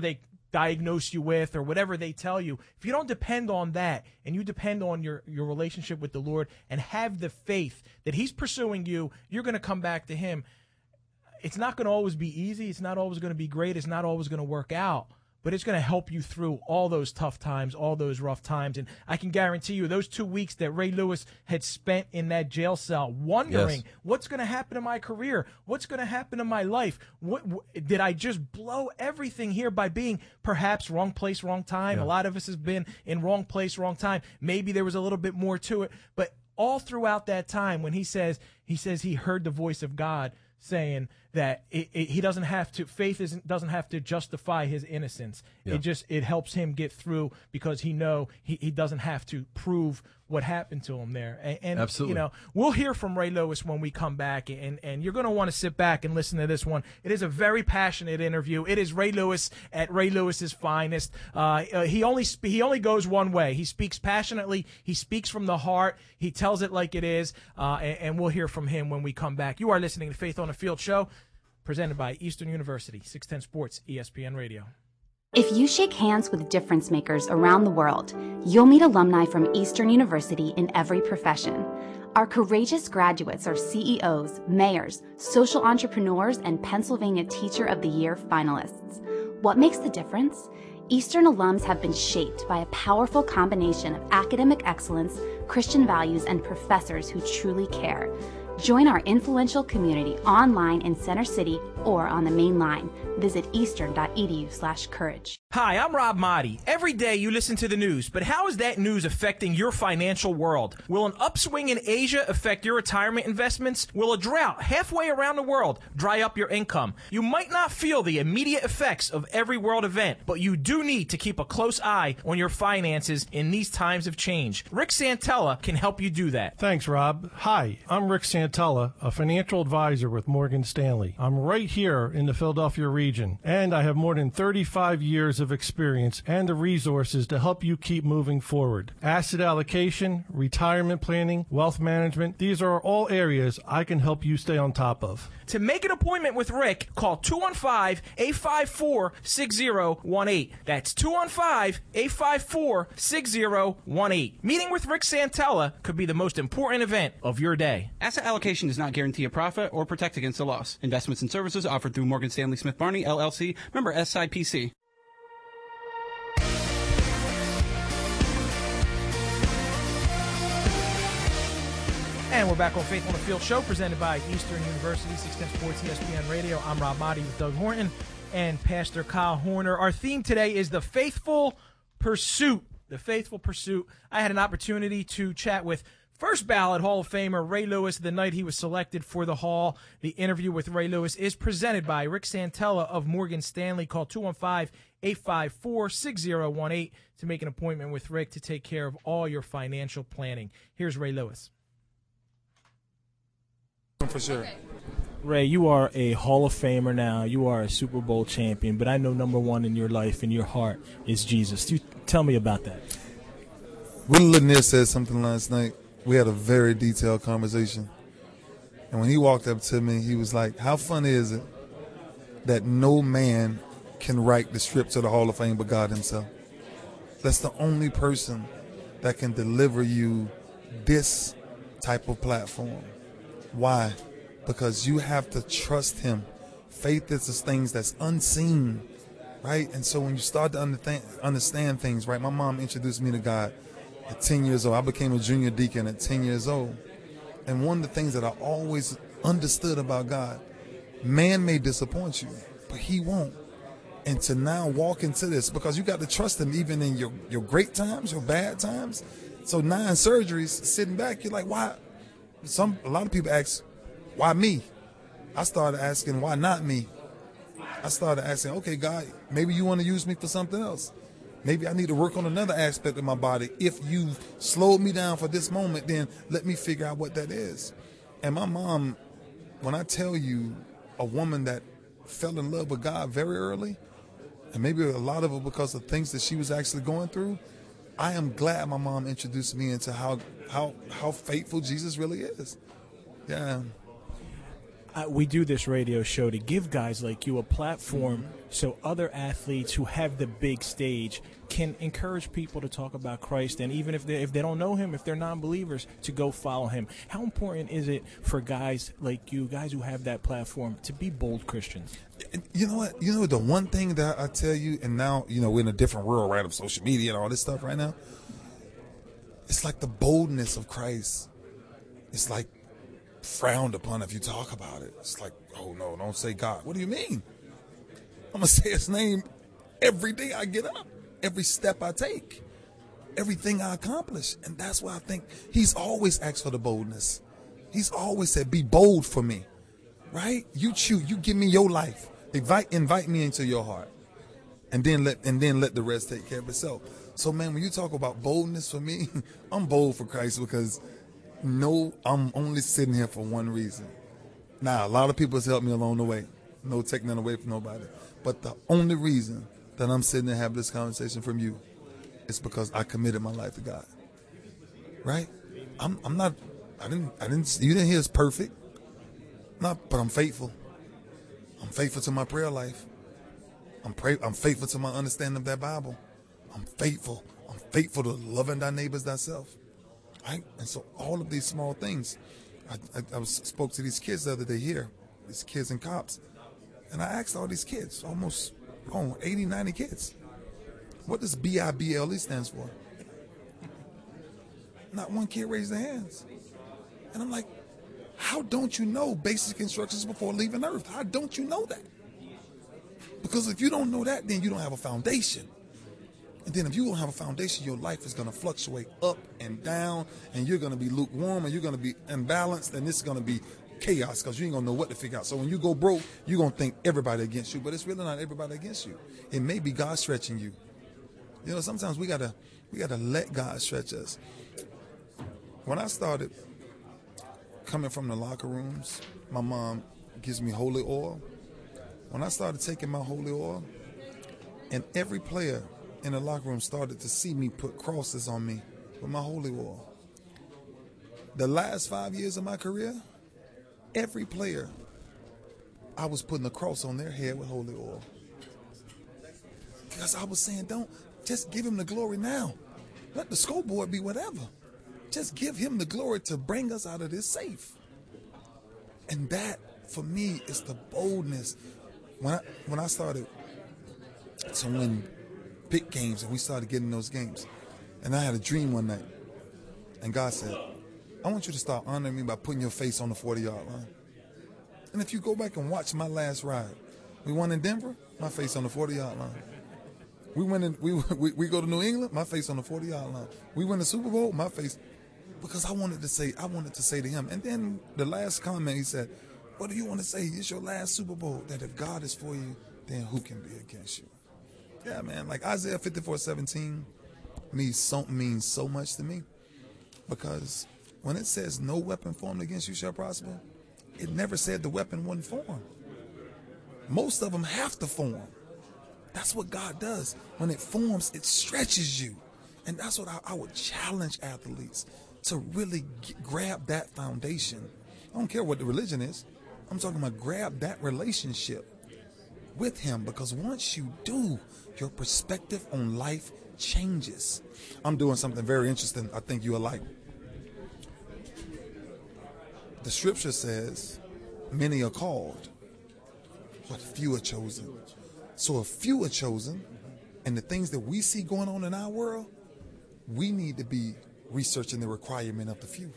Speaker 1: diagnose you with or whatever they tell you, if you don't depend on that and you depend on your, your relationship with the Lord and have the faith that he's pursuing you, you're going to come back to him. It's not going to always be easy. It's not always going to be great. It's not always going to work out. But it's going to help you through all those tough times, all those rough times. And I can guarantee you those two weeks that Ray Lewis had spent in that jail cell wondering, yes. what's going to happen to my career? What's going to happen to my life? What, what did I just blow everything here by being perhaps wrong place, wrong time? Yeah. A lot of us has been in wrong place, wrong time. Maybe there was a little bit more to it. But all throughout that time when he says he says he heard the voice of God saying that it, it, he doesn't have to, faith isn't, doesn't have to justify his innocence. Yeah. It just, it helps him get through because he know he, he doesn't have to prove what happened to him there. And, and
Speaker 4: Absolutely.
Speaker 1: you know, we'll hear from Ray Lewis when we come back, and, and you're going to want to sit back and listen to this one. It is a very passionate interview. It is Ray Lewis at Ray Lewis's finest. Uh, uh, he only sp- he only goes one way. He speaks passionately. He speaks from the heart. He tells it like it is, uh, and, and we'll hear from him when we come back. You are listening to Faith on the Field Show, presented by Eastern University, six ten Sports, E S P N Radio.
Speaker 5: If you shake hands with difference makers around the world, you'll meet alumni from Eastern University in every profession. Our courageous graduates are C E Os, mayors, social entrepreneurs, and Pennsylvania Teacher of the Year finalists. What makes the difference? Eastern alums have been shaped by a powerful combination of academic excellence, Christian values, and professors who truly care. Join our influential community online in Center City or on the main line. Visit eastern.edu slash courage.
Speaker 1: Hi, I'm Rob Motti. Every day you listen to the news, but how is that news affecting your financial world? Will an upswing in Asia affect your retirement investments? Will a drought halfway around the world dry up your income? You might not feel the immediate effects of every world event, but you do need to keep a close eye on your finances in these times of change. Rick Santella can help you do that.
Speaker 6: Thanks, Rob. Hi, I'm Rick Santella, a financial advisor with Morgan Stanley. I'm right here in the Philadelphia region, and I have more than thirty-five years of experience and the resources to help you keep moving forward. Asset allocation, retirement planning, wealth management, these are all areas I can help you stay on top of.
Speaker 1: To make an appointment with Rick, call two one five, eight five four, six zero one eight. That's two one five, eight five four, six zero one eight. Meeting with Rick Santella could be the most important event of your day.
Speaker 3: Asset allocation does not guarantee a profit or protect against a loss. Investments and services offered through Morgan Stanley Smith Barney, L L C, member S I P C.
Speaker 1: And we're back on Faith on the Field Show, presented by Eastern University, six ten Sports, E S P N Radio. I'm Rob Motti with Doug Horton and Pastor Kyle Horner. Our theme today is the faithful pursuit. The faithful pursuit. I had an opportunity to chat with first ballot Hall of Famer Ray Lewis the night he was selected for the Hall. The interview with Ray Lewis is presented by Rick Santella of Morgan Stanley. Call two one five, eight five four, six zero one eight to make an appointment with Rick to take care of all your financial planning. Here's Ray Lewis.
Speaker 7: For sure.
Speaker 1: Okay. Ray, you are a Hall of Famer now. You are a Super Bowl champion, but I know number one in your life, in your heart, is Jesus. You tell me about that.
Speaker 7: Willie Lanier said something last night. We had a very detailed conversation. And when he walked up to me, he was like, how funny is it that no man can write the script to the Hall of Fame but God himself? That's the only person that can deliver you this type of platform. Why? Because you have to trust him. Faith is the things that's unseen, right? And so when you start to understand, understand things, right? My mom introduced me to God at ten years old. I became a junior deacon at ten years old. And one of the things that I always understood about God, man may disappoint you, but he won't. And to now walk into this, because you got to trust him even in your, your great times, your bad times. So nine surgeries, sitting back, you're like, why? Some a lot of people ask, why me? I started asking, why not me? I started asking, okay, God, maybe you want to use me for something else. Maybe I need to work on another aspect of my body. If you've slowed me down for this moment, then let me figure out what that is. And my mom, when I tell you, a woman that fell in love with God very early, and maybe a lot of it because of things that she was actually going through, I am glad my mom introduced me into how how how faithful Jesus really is. Yeah.
Speaker 8: uh, we do this radio show to give guys like you a platform so other athletes who have the big stage can encourage people to talk about Christ, and even if they if they don't know him, if they're non-believers, to go follow him. How important is it for guys like you, guys who have that platform, to be bold Christians?
Speaker 7: You know what? You know the one thing that I tell you, and now, you know, we're in a different world, right, of social media and all this stuff right now. It's like the boldness of Christ. It's like frowned upon if you talk about it. It's like, oh no, don't say God. What do you mean? I'm going to say his name every day I get up, every step I take, everything I accomplish. And that's why I think he's always asked for the boldness. He's always said, be bold for me, right? You choose, you give me your life. Invite, invite me into your heart. And then let, and then let the rest take care of itself. So man, when you talk about boldness for me, I'm bold for Christ because no, I'm only sitting here for one reason. Now, a lot of people has helped me along the way. No taking that away from nobody. But the only reason that I'm sitting there having this conversation from you is because I committed my life to God. Right? I'm I'm not I didn't I didn't you didn't hear it's perfect. Not but I'm faithful. I'm faithful to my prayer life. I'm pray I'm faithful to my understanding of that Bible. I'm faithful. I'm faithful to loving thy neighbors thyself. Right? And so all of these small things. I, I, I was, spoke to these kids the other day here, these kids in Cops, and I asked all these kids, almost oh, eighty, ninety kids, what does B I B L E stands for? Not one kid raised their hands. And I'm like, how don't you know basic instructions before leaving Earth? How don't you know that? Because if you don't know that, then you don't have a foundation. And then if you don't have a foundation, your life is going to fluctuate up and down, and you're going to be lukewarm, and you're going to be imbalanced, and this is going to be chaos because you ain't going to know what to figure out. So when you go broke, you're going to think everybody against you, but it's really not everybody against you. It may be God stretching you. You know, sometimes we got to we got to let God stretch us. When I started coming from the locker rooms, my mom gives me holy oil. When I started taking my holy oil, and every player in the locker room started to see me put crosses on me with my holy oil. The last five years of my career, every player, I was putting a cross on their head with holy oil. Because I was saying, don't, just give him the glory now. Let the scoreboard be whatever. Just give him the glory to bring us out of this safe. And that, for me, is the boldness. When I, when I started to win big games, and we started getting those games, and I had a dream one night, and God said, I want you to start honoring me by putting your face on the forty-yard line. And if you go back and watch my last ride, we won in Denver, my face on the forty-yard line. We went in, we, we we go to New England, my face on the forty-yard line. We win the Super Bowl, my face, because I wanted to say, I wanted to say to him. And then the last comment, he said, what do you want to say? It's your last Super Bowl, that if God is for you, then who can be against you? Yeah, man, like Isaiah fifty-four seventeen means so, means so much to me, because when it says no weapon formed against you shall prosper, it never said the weapon wouldn't form. Most of them have to form. That's what God does. When it forms, it stretches you. And that's what I, I would challenge athletes to really get, grab that foundation. I don't care what the religion is. I'm talking about grab that relationship with him, because once you do, your perspective on life changes. I'm doing something very interesting I think you'll like. The scripture says, many are called, but few are chosen. So if few are chosen, and the things that we see going on in our world, we need to be researching the requirement of the few.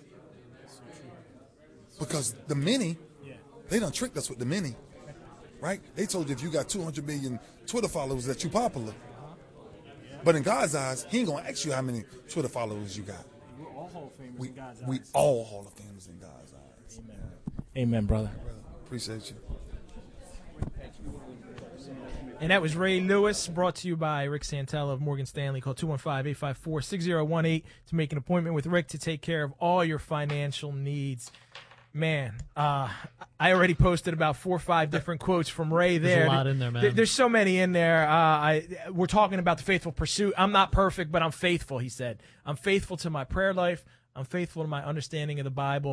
Speaker 7: Because the many, they done tricked us with the many. Right? They told you if you got two hundred million Twitter followers that you popular. But in God's eyes, he ain't going to ask you how many Twitter followers you got.
Speaker 8: We're all Hall of Famers
Speaker 7: we,
Speaker 8: in God's
Speaker 7: we
Speaker 8: eyes.
Speaker 7: We all Hall of Famers in God's eyes.
Speaker 8: Amen. Amen, brother.
Speaker 7: Appreciate you.
Speaker 1: And that was Ray Lewis, brought to you by Rick Santella of Morgan Stanley. Call two one five, eight five four, six zero one eight to make an appointment with Rick to take care of all your financial needs. Man, uh, I already posted about four or five different quotes from Ray there.
Speaker 2: There's a lot in there, man.
Speaker 1: There, there's so many in there. Uh, I, we're talking about the faithful pursuit. I'm not perfect, but I'm faithful, he said. I'm faithful to my prayer life. I'm faithful to my understanding of the Bible.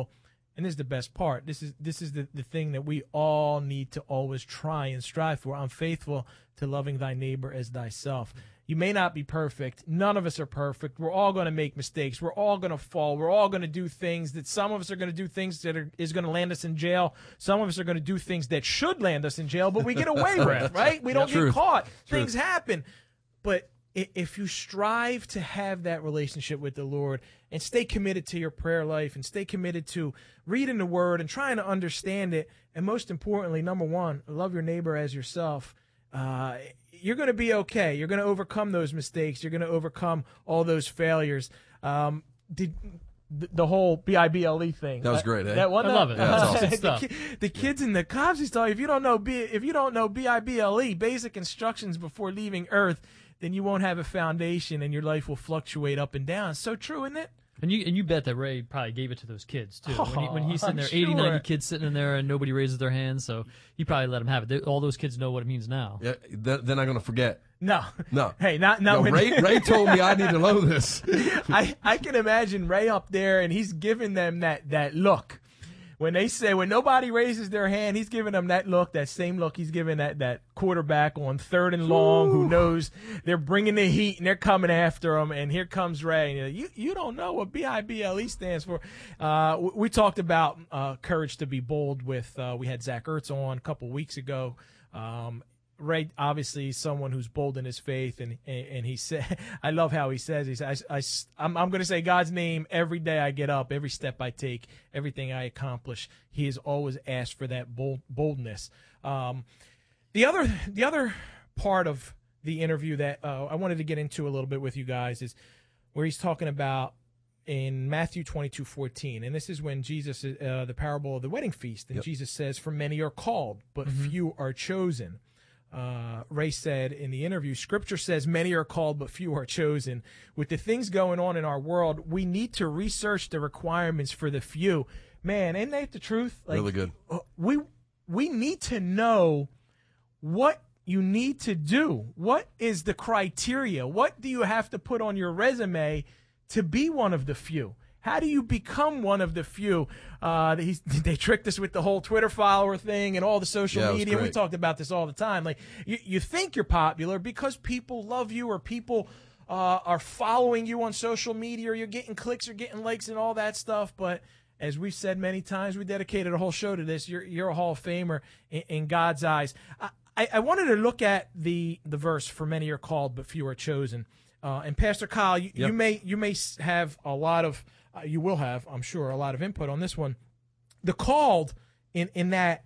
Speaker 1: and this is the best part. This is this is the, the thing that we all need to always try and strive for. I'm faithful to loving thy neighbor as thyself. You may not be perfect. None of us are perfect. We're all going to make mistakes. We're all going to fall. We're all going to do things that some of us are going to do things that are, is going to land us in jail. Some of us are going to do things that should land us in jail, but we get away with, right? We don't
Speaker 4: Truth.
Speaker 1: get caught.
Speaker 4: Truth.
Speaker 1: Things happen. But if you strive to have that relationship with the Lord and stay committed to your prayer life and stay committed to reading the Word and trying to understand it, and most importantly, number one, love your neighbor as yourself, uh, you're going to be okay. You're going to overcome those mistakes. You're going to overcome all those failures. Um, did the, the whole B I B L E thing?
Speaker 4: That was great. Eh?
Speaker 1: That one,
Speaker 2: I love it.
Speaker 1: Uh,
Speaker 2: That's awesome.
Speaker 1: the,
Speaker 2: stuff.
Speaker 1: ki- the kids in the cops used to tell you, if you don't know B, if you don't know B I B L E, basic instructions before leaving Earth, then you won't have a foundation and your life will fluctuate up and down. So true, isn't it?
Speaker 2: And you and you bet that Ray probably gave it to those kids too. when, he, when he's sitting
Speaker 1: I'm
Speaker 2: there, eighty,
Speaker 1: sure.
Speaker 2: ninety kids sitting in there and nobody raises their hands, so he probably let them have it. They, all those kids know what it means now.
Speaker 4: Yeah, they're, they're not going to forget.
Speaker 1: No.
Speaker 4: No.
Speaker 1: Hey, not not
Speaker 4: Yo,
Speaker 1: when
Speaker 4: Ray, Ray told me I need to know this.
Speaker 1: I, I can imagine Ray up there and he's giving them that, that look. When they say, when nobody raises their hand, he's giving them that look, that same look he's giving that, that quarterback on third and long Ooh. who knows they're bringing the heat and they're coming after him. And here comes Ray. And you you don't know what B I B L E stands for. Uh, we, we talked about uh, courage to be bold with, uh, we had Zach Ertz on a couple weeks ago. Um, Ray, obviously, someone who's bold in his faith, and and, and he said, I love how he says, he says, I, I, I'm, I'm going to say God's name every day I get up, every step I take, everything I accomplish. He has always asked for that bold, boldness. Um, the other, the other part of the interview that uh, I wanted to get into a little bit with you guys is where he's talking about in Matthew twenty-two fourteen, and this is when Jesus, uh, the parable of the wedding feast, and yep. Jesus says, "For many are called, but mm-hmm. few are chosen." Uh, Ray said in the interview, Scripture says many are called, but few are chosen. With the things going on in our world, we need to research the requirements for the few. Man, ain't that the truth? Like,
Speaker 4: really good.
Speaker 1: We we need to know what you need to do. What is the criteria? What do you have to put on your resume to be one of the few? How do you become one of the few? Uh, he's, they tricked us with the whole Twitter follower thing and all the social
Speaker 4: yeah,
Speaker 1: media. We talked about this all the time. Like you, you think you're popular because people love you or people uh, are following you on social media or you're getting clicks or getting likes and all that stuff. But as we've said many times, we dedicated a whole show to this. You're, you're a Hall of Famer in, in God's eyes. I, I, I wanted to look at the, the verse, "For many are called, but few are chosen." Uh, and Pastor Kyle, you, yep. you may you may have a lot of Uh, you will have, I'm sure, a lot of input on this one. The called, in, in that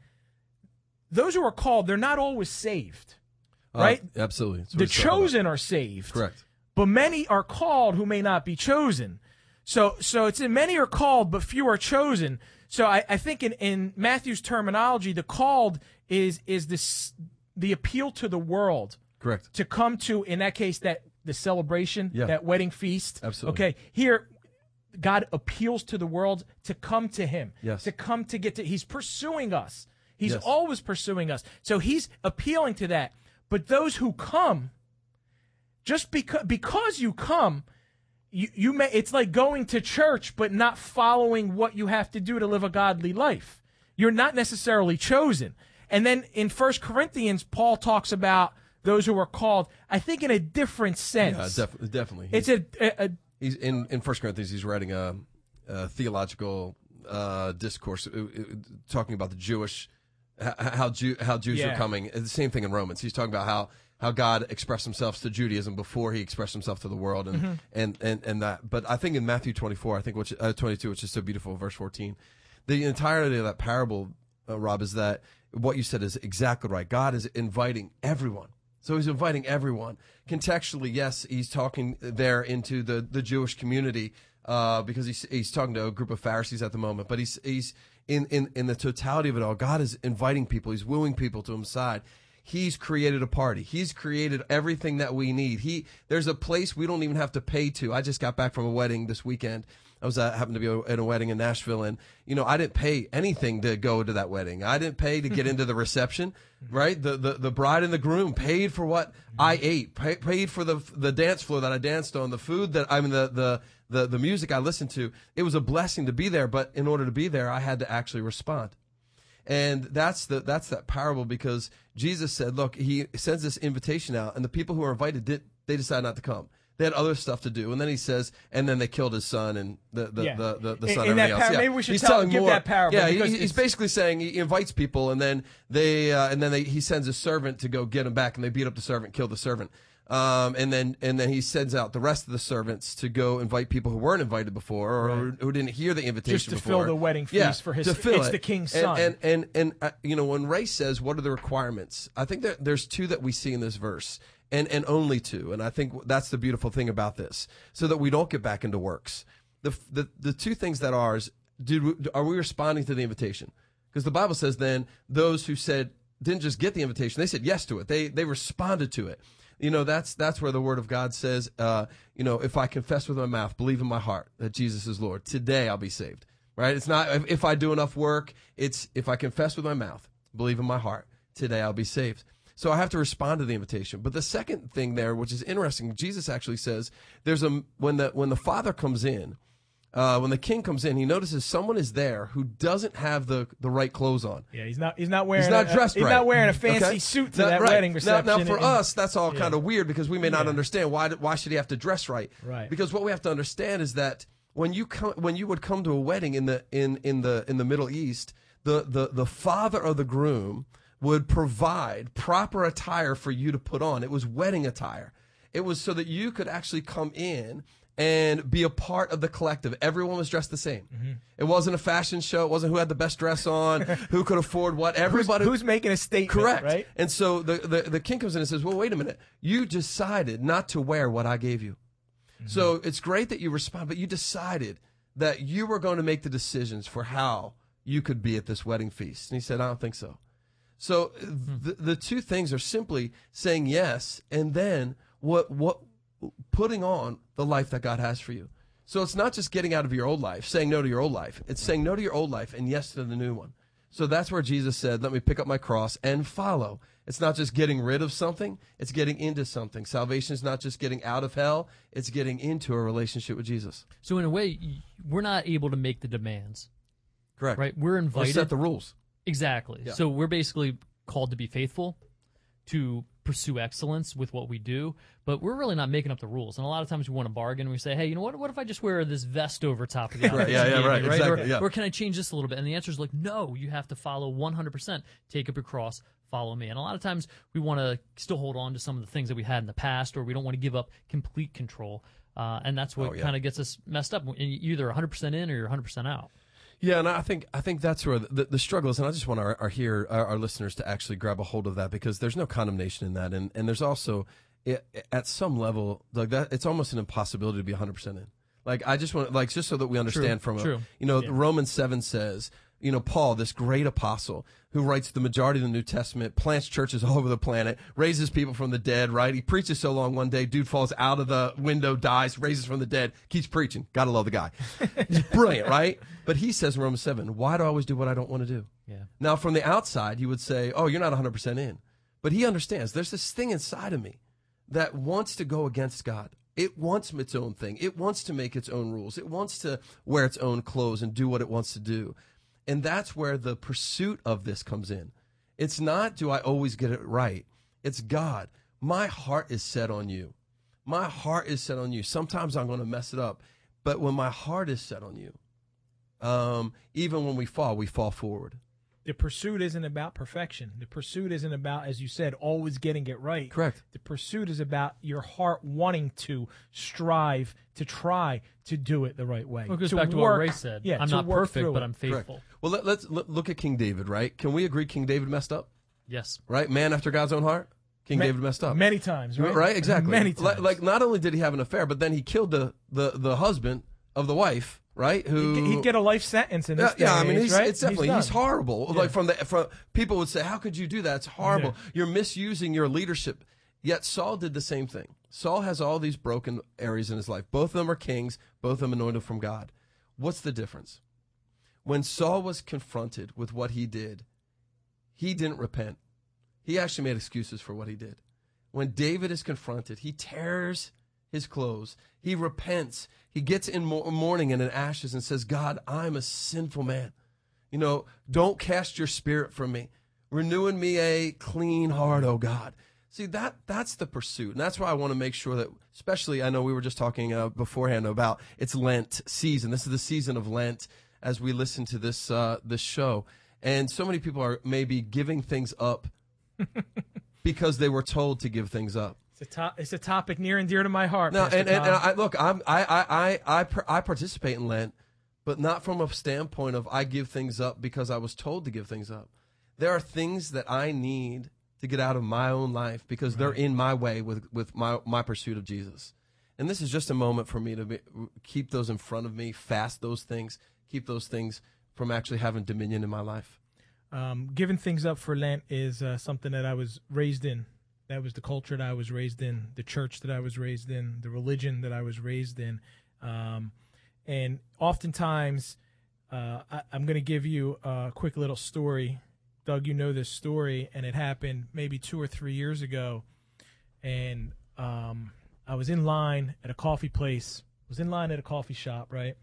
Speaker 1: those who are called, they're not always saved, right?
Speaker 4: Uh, absolutely.
Speaker 1: The chosen are saved.
Speaker 4: Correct.
Speaker 1: But many are called who may not be chosen. So so it's in many are called, but few are chosen. So I, I think in, in Matthew's terminology, the called is is this the appeal to the world.
Speaker 4: Correct.
Speaker 1: To come to, in that case, that the celebration,
Speaker 4: yeah.
Speaker 1: that wedding feast.
Speaker 4: Absolutely.
Speaker 1: Okay, here God appeals to the world to come to him,
Speaker 4: yes.
Speaker 1: to come to get to, he's pursuing us. He's
Speaker 4: yes.
Speaker 1: always pursuing us. So he's appealing to that. But those who come, just because, because you come, you, you may, it's like going to church, but not following what you have to do to live a godly life. You're not necessarily chosen. And then in First Corinthians, Paul talks about those who are called, I think in a different sense.
Speaker 4: Yeah, def- definitely.
Speaker 1: It's a, a, a
Speaker 4: He's in, in First Corinthians. He's writing a, a theological uh, discourse, uh, uh, talking about the Jewish, how Jew, how Jews
Speaker 1: yeah.
Speaker 4: are coming. The same thing in Romans. He's talking about how, how God expressed Himself to Judaism before He expressed Himself to the world, and mm-hmm. and, and, and that. But I think in Matthew twenty-four, I think which uh, twenty-two, which is so beautiful, verse fourteen, the entirety of that parable, uh, Rob, is that what you said is exactly right. God is inviting everyone. So he's inviting everyone. Contextually, yes, he's talking there into the, the Jewish community uh, because he's he's talking to a group of Pharisees at the moment. But he's he's in, in, in the totality of it all, God is inviting people. He's wooing people to His side. He's created a party. He's created everything that we need. He there's a place we don't even have to pay to. I just got back from a wedding this weekend. I was uh, happened to be at a wedding in Nashville, and you know I didn't pay anything to go to that wedding. I didn't pay to get into the reception, right? The, the the bride and the groom paid for what I ate, pay, paid for the the dance floor that I danced on, the food that I mean the the the, the music I listened to. It was a blessing to be there, but in order to be there, I had to actually respond. And that's the that's that parable, because Jesus said, look, he sends this invitation out, and the people who are invited, did, they decide not to come. They had other stuff to do. And then he says, and then they killed his son and the, the,
Speaker 1: Yeah.
Speaker 4: the, the, the
Speaker 1: In-
Speaker 4: son
Speaker 1: in
Speaker 4: and
Speaker 1: that
Speaker 4: everything else.
Speaker 1: par-
Speaker 4: Yeah.
Speaker 1: maybe we should
Speaker 4: he's
Speaker 1: tell-
Speaker 4: telling
Speaker 1: give
Speaker 4: more.
Speaker 1: that parable,
Speaker 4: Yeah, he-
Speaker 1: because
Speaker 4: he's
Speaker 1: it's-
Speaker 4: basically saying he invites people, and then they uh, and then they, he sends a servant to go get him back, and they beat up the servant, kill the servant. Um, and then and then he sends out the rest of the servants to go invite people who weren't invited before, or
Speaker 1: Right.
Speaker 4: who, who didn't hear the invitation
Speaker 1: Just to
Speaker 4: before.
Speaker 1: fill the wedding feast
Speaker 4: Yeah,
Speaker 1: for his-
Speaker 4: to fill
Speaker 1: it's
Speaker 4: it.
Speaker 1: the king's
Speaker 4: And-
Speaker 1: son.
Speaker 4: And and and, uh, you know, when Ray says, "What are the requirements?" I think that there's two that we see in this verse, and and only two. And I think that's the beautiful thing about this, so that we don't get back into works. The the the two things that are is, did we, are we responding to the invitation? Because the Bible says then those who said didn't just get the invitation, they said yes to it. They they responded to it. You know, that's that's where the Word of God says, uh, you know, if I confess with my mouth, believe in my heart that Jesus is Lord, today I'll be saved. Right? It's not if, if I do enough work. It's if I confess with my mouth, believe in my heart, today I'll be saved. So I have to respond to the invitation. But the second thing there, which is interesting, Jesus actually says, there's a when the when the Father comes in, uh, when the King comes in, he notices someone is there who doesn't have the, the right clothes on.
Speaker 1: Yeah, he's not. He's not wearing.
Speaker 4: He's not
Speaker 1: a,
Speaker 4: dressed
Speaker 1: He's
Speaker 4: right.
Speaker 1: not wearing a fancy
Speaker 4: Okay?
Speaker 1: suit to
Speaker 4: Now-
Speaker 1: that
Speaker 4: right.
Speaker 1: wedding
Speaker 4: Now-
Speaker 1: reception.
Speaker 4: Now, for
Speaker 1: and-
Speaker 4: us, that's all
Speaker 1: Yeah.
Speaker 4: kind of weird, because we may not
Speaker 1: Yeah.
Speaker 4: understand why. Why should he have to dress right?
Speaker 1: Right.
Speaker 4: Because what we have to understand is that when you come, when you would come to a wedding in the in in the in the Middle East, the the the father of the groom would provide proper attire for you to put on. It was wedding attire. It was so that you could actually come in and be a part of the collective. Everyone was dressed the same.
Speaker 1: Mm-hmm.
Speaker 4: It wasn't a fashion show. It wasn't who had the best dress on, who could afford what. Everybody
Speaker 1: who's, who's making a statement?
Speaker 4: correct.
Speaker 1: Right.
Speaker 4: And so the, the the king comes in and says, "Well, wait a minute. You decided not to wear what I gave you.
Speaker 1: Mm-hmm.
Speaker 4: So it's great that you respond, but you decided that you were going to make the decisions for how you could be at this wedding feast." And he said, "I don't think so." So the, the two things are simply saying yes, and then what what putting on the life that God has for you. So it's not just getting out of your old life, saying no to your old life. It's saying no to your old life and yes to the new one. So that's where Jesus said, "Let me pick up my cross and follow." It's not just getting rid of something, it's getting into something. Salvation is not just getting out of hell, it's getting into a relationship with Jesus.
Speaker 2: So in a way, y- we're not able to make the demands,
Speaker 4: Correct.
Speaker 2: right? We're
Speaker 4: Or
Speaker 2: invited.
Speaker 4: set the rules.
Speaker 2: Exactly.
Speaker 4: Yeah.
Speaker 2: So we're basically called to be faithful, to pursue excellence with what we do, but we're really not making up the rules. And a lot of times we want to bargain. We say, hey, you know what? What if I just wear this vest over top of the outfit?
Speaker 4: Right, yeah,
Speaker 2: you
Speaker 4: yeah,
Speaker 2: gave me,
Speaker 4: right, exactly,
Speaker 2: Or,
Speaker 4: yeah.
Speaker 2: or can I change this a little bit? And the answer is like, no, you have to follow one hundred percent. Take up your cross, follow me. And a lot of times we want to still hold on to some of the things that we had in the past, or we don't want to give up complete control. Uh, and that's what
Speaker 4: Oh, yeah.
Speaker 2: kind of gets us messed up. You're either one hundred percent in or you're one hundred percent out.
Speaker 4: Yeah, and I think I think that's where the, the, the struggle is, and I just want our, our here our, our listeners to actually grab a hold of that, because there's no condemnation in that, and, and there's also it, at some level like that, it's almost an impossibility to be one hundred percent in. Like I just want like just so that we understand
Speaker 2: True,
Speaker 4: from a,
Speaker 2: true.
Speaker 4: you know Romans seven says, you know, Paul, this great apostle who writes the majority of the New Testament, plants churches all over the planet, raises people from the dead, right? He preaches so long one day, dude falls out of the window, dies, raises from the dead, keeps preaching. Gotta love the guy. He's brilliant, right? But he says in Romans seven, why do I always do what I don't want to do?
Speaker 2: Yeah.
Speaker 4: Now, from the outside, you would say, oh, you're not one hundred percent in. But he understands there's this thing inside of me that wants to go against God. It wants its own thing. It wants to make its own rules. It wants to wear its own clothes and do what it wants to do. And that's where the pursuit of this comes in. It's not, do I always get it right? It's God. My heart is set on you. My heart is set on you. Sometimes I'm going to mess it up. But when my heart is set on you, um, even when we fall, we fall forward.
Speaker 1: The pursuit isn't about perfection. The pursuit isn't about, as you said, always getting it right.
Speaker 4: Correct.
Speaker 1: The pursuit is about your heart wanting to strive, to try to do it the right way.
Speaker 2: Well, it goes
Speaker 1: to
Speaker 2: back to
Speaker 1: work,
Speaker 2: what Ray said.
Speaker 1: Yeah,
Speaker 2: I'm
Speaker 1: to
Speaker 2: not
Speaker 1: work
Speaker 2: perfect,
Speaker 1: through
Speaker 2: but
Speaker 1: it.
Speaker 2: I'm
Speaker 4: Correct.
Speaker 2: faithful.
Speaker 4: Well, let, let's look look at King David, right? Can we agree King David messed up?
Speaker 2: Yes.
Speaker 4: Right? Man after God's own heart? King
Speaker 1: Ma-
Speaker 4: David messed up.
Speaker 1: Many times, right?
Speaker 4: Right, exactly.
Speaker 1: Many
Speaker 4: Like,
Speaker 1: times.
Speaker 4: like, not only did he have an affair, but then he killed the, the, the husband of the wife, right? Who
Speaker 1: He'd, he'd get a life sentence in
Speaker 4: yeah,
Speaker 1: this
Speaker 4: yeah,
Speaker 1: day
Speaker 4: I
Speaker 1: and
Speaker 4: mean,
Speaker 1: age,
Speaker 4: he's,
Speaker 1: right?
Speaker 4: it's definitely
Speaker 1: He's
Speaker 4: he's,
Speaker 1: done.
Speaker 4: horrible.
Speaker 1: Yeah.
Speaker 4: Like from the from people would say, "How could you do that? It's horrible.
Speaker 1: Yeah.
Speaker 4: You're misusing your leadership." Yet Saul did the same thing. Saul has all these broken areas in his life. Both of them are kings. Both of them anointed from God. What's the difference? When Saul was confronted with what he did, he didn't repent. He actually made excuses for what he did. When David is confronted, he tears his clothes. He repents. He gets in mo- mourning and in ashes and says, God, I'm a sinful man. You know, don't cast your spirit from me. Renew in me a clean heart, oh God. See, that that's the pursuit. And that's why I want to make sure that, especially, I know we were just talking uh, beforehand about it's Lent season. This is the season of Lent as we listen to this uh, this show. And so many people are maybe giving things up because they were told to give things up.
Speaker 1: It's a, to- it's a topic near and dear to my heart.
Speaker 4: No,
Speaker 1: Pastor
Speaker 4: and, and,
Speaker 1: Tom.
Speaker 4: and I, look, I'm, I, I, I, I, per, I participate in Lent, but not from a standpoint of I give things up because I was told to give things up. There are things that I need to get out of my own life because right. they're in my way with, with my, my pursuit of Jesus. And this is just a moment for me to be, keep those in front of me, fast those things, keep those things from actually having dominion in my life.
Speaker 1: Um, giving things up for Lent is uh, something that I was raised in. That was the culture that I was raised in, the church that I was raised in, the religion that I was raised in. Um, and oftentimes, uh, I, I'm going to give you a quick little story. Doug, you know this story, and it happened maybe two or three years ago. And um, I was in line at a coffee place. I was in line at a coffee shop, right?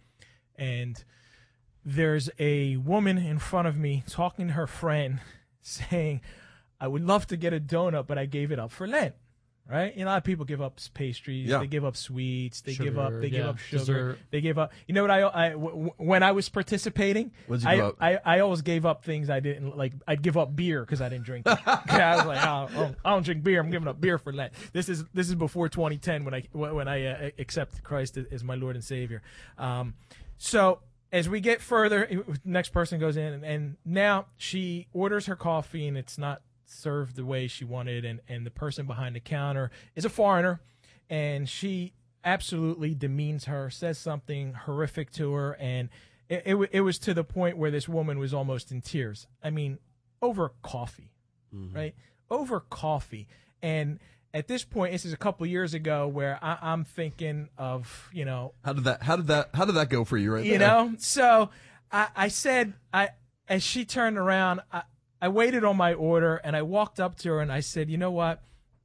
Speaker 1: And there's a woman in front of me talking to her friend saying, I would love to get a donut, but I gave it up for Lent, right? You know, a lot of people give up pastries.
Speaker 4: Yeah.
Speaker 1: They give up sweets. They
Speaker 2: Sugar,
Speaker 1: give up. They
Speaker 2: yeah,
Speaker 1: give up sugar.
Speaker 2: dessert.
Speaker 1: They give up. You know what? I, I w- when I was participating,
Speaker 4: What'd you
Speaker 1: I,
Speaker 4: give up?
Speaker 1: I I always gave up things I didn't like. I'd give up beer because I didn't drink it. I was like, oh, I, don't, I don't drink beer. I'm giving up beer for Lent. This is this is before twenty ten when I when I uh, accepted Christ as my Lord and Savior. Um, so. As we get further, next person goes in, and, and now she orders her coffee, and it's not served the way she wanted, and, and the person behind the counter is a foreigner, and she absolutely demeans her, says something horrific to her, and it, it, it was to the point where this woman was almost in tears. I mean, over coffee, mm-hmm. right? Over coffee. And at this point, this is a couple years ago, where I, I'm thinking of, you know,
Speaker 4: How did that? How did that? How did that go for you? Right
Speaker 1: you
Speaker 4: there?
Speaker 1: know. So I, I said, I as she turned around, I, I waited on my order, and I walked up to her and I said, you know what?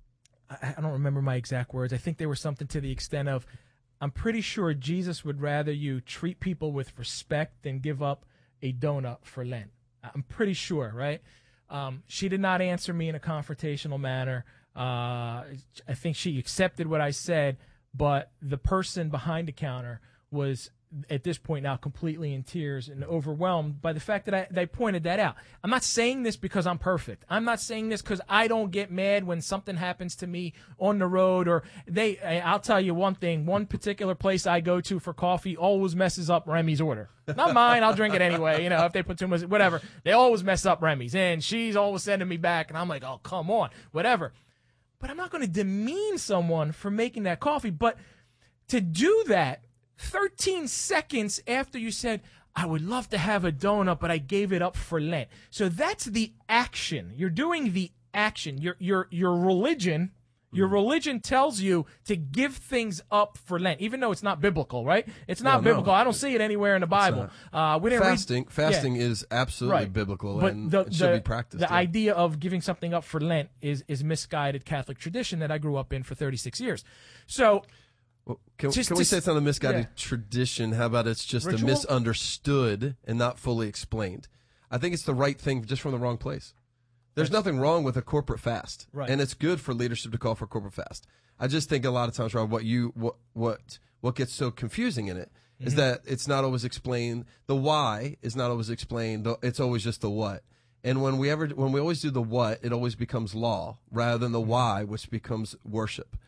Speaker 1: I, I don't remember my exact words. I think they were something to the extent of, I'm pretty sure Jesus would rather you treat people with respect than give up a donut for Lent. I'm pretty sure, right? Um, she did not answer me in a confrontational manner. Uh, I think she accepted what I said, but the person behind the counter was at this point now completely in tears and overwhelmed by the fact that I they pointed that out. I'm not saying this because I'm perfect. I'm not saying this because I don't get mad when something happens to me on the road, or they. I'll tell you one thing. One particular place I go to for coffee always messes up Remy's order. Not mine. I'll drink it anyway. You know, if they put too much, whatever. They always mess up Remy's, and she's always sending me back, and I'm like, oh, come on, whatever. But I'm not going to demean someone for making that coffee. But to do that thirteen seconds after you said, I would love to have a donut, but I gave it up for Lent. So that's the action. You're doing the action. Your your your religion, your religion tells you to give things up for Lent, even though it's not biblical, right? It's not
Speaker 4: No, no.
Speaker 1: biblical. I don't see it anywhere in the Bible. Uh, we didn't
Speaker 4: fasting.
Speaker 1: read,
Speaker 4: fasting
Speaker 1: yeah.
Speaker 4: is absolutely
Speaker 1: Right.
Speaker 4: biblical,
Speaker 1: But
Speaker 4: and
Speaker 1: the,
Speaker 4: it should
Speaker 1: the,
Speaker 4: be practiced.
Speaker 1: The
Speaker 4: yeah.
Speaker 1: idea of giving something up for Lent is is misguided Catholic tradition that I grew up in for thirty-six years. So.
Speaker 4: Well, can,
Speaker 1: Just-
Speaker 4: can we
Speaker 1: just-
Speaker 4: say it's not a misguided
Speaker 1: yeah.
Speaker 4: tradition? How about it's just
Speaker 1: Ritual?
Speaker 4: a misunderstood and not fully explained? I think it's the right thing, just from the wrong place. There's
Speaker 1: That's-
Speaker 4: nothing wrong with a corporate fast,
Speaker 1: Right.
Speaker 4: and it's good for leadership to call for a corporate fast. I just think a lot of times, Rob, what you what what what gets so confusing in it is
Speaker 1: Mm-hmm.
Speaker 4: that it's not always explained. The why is not always explained. the- It's always just the what. And when we ever when we always do the what, it always becomes law rather than the
Speaker 1: Mm-hmm.
Speaker 4: why, which becomes worship.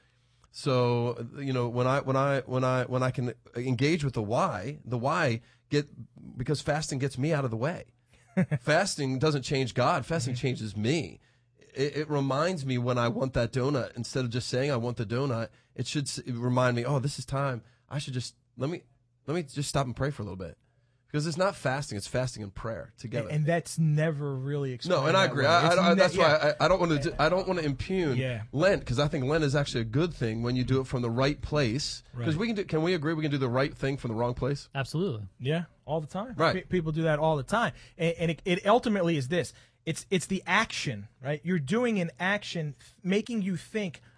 Speaker 4: So, you know, when I when I when I when I can engage with the why, the why get because fasting gets me out of the way. Fasting doesn't change God. Fasting changes me. It, it reminds me when I want that donut. Instead of just saying I want the donut, it should s- remind me, oh, this is time. I should just let me let me just stop and pray for a little bit. Because it's not fasting; it's fasting and prayer together.
Speaker 1: And that's never really explained.
Speaker 4: No, and I
Speaker 1: that
Speaker 4: agree.
Speaker 1: way.
Speaker 4: I, I,
Speaker 1: It's
Speaker 4: I,
Speaker 1: ne-
Speaker 4: that's
Speaker 1: yeah.
Speaker 4: why I, I don't want to. I don't want to impugn
Speaker 1: Yeah.
Speaker 4: Lent, because I think Lent is actually a good thing when you do it from the right place. Because
Speaker 1: Right.
Speaker 4: we can do. Can we agree we can do the right thing from the wrong place?
Speaker 2: Absolutely.
Speaker 1: Yeah, all the time.
Speaker 4: Right.
Speaker 1: Pe- people do that all the time, and, and it, it ultimately is this: it's it's the action, right? You're doing an action, f- making you think,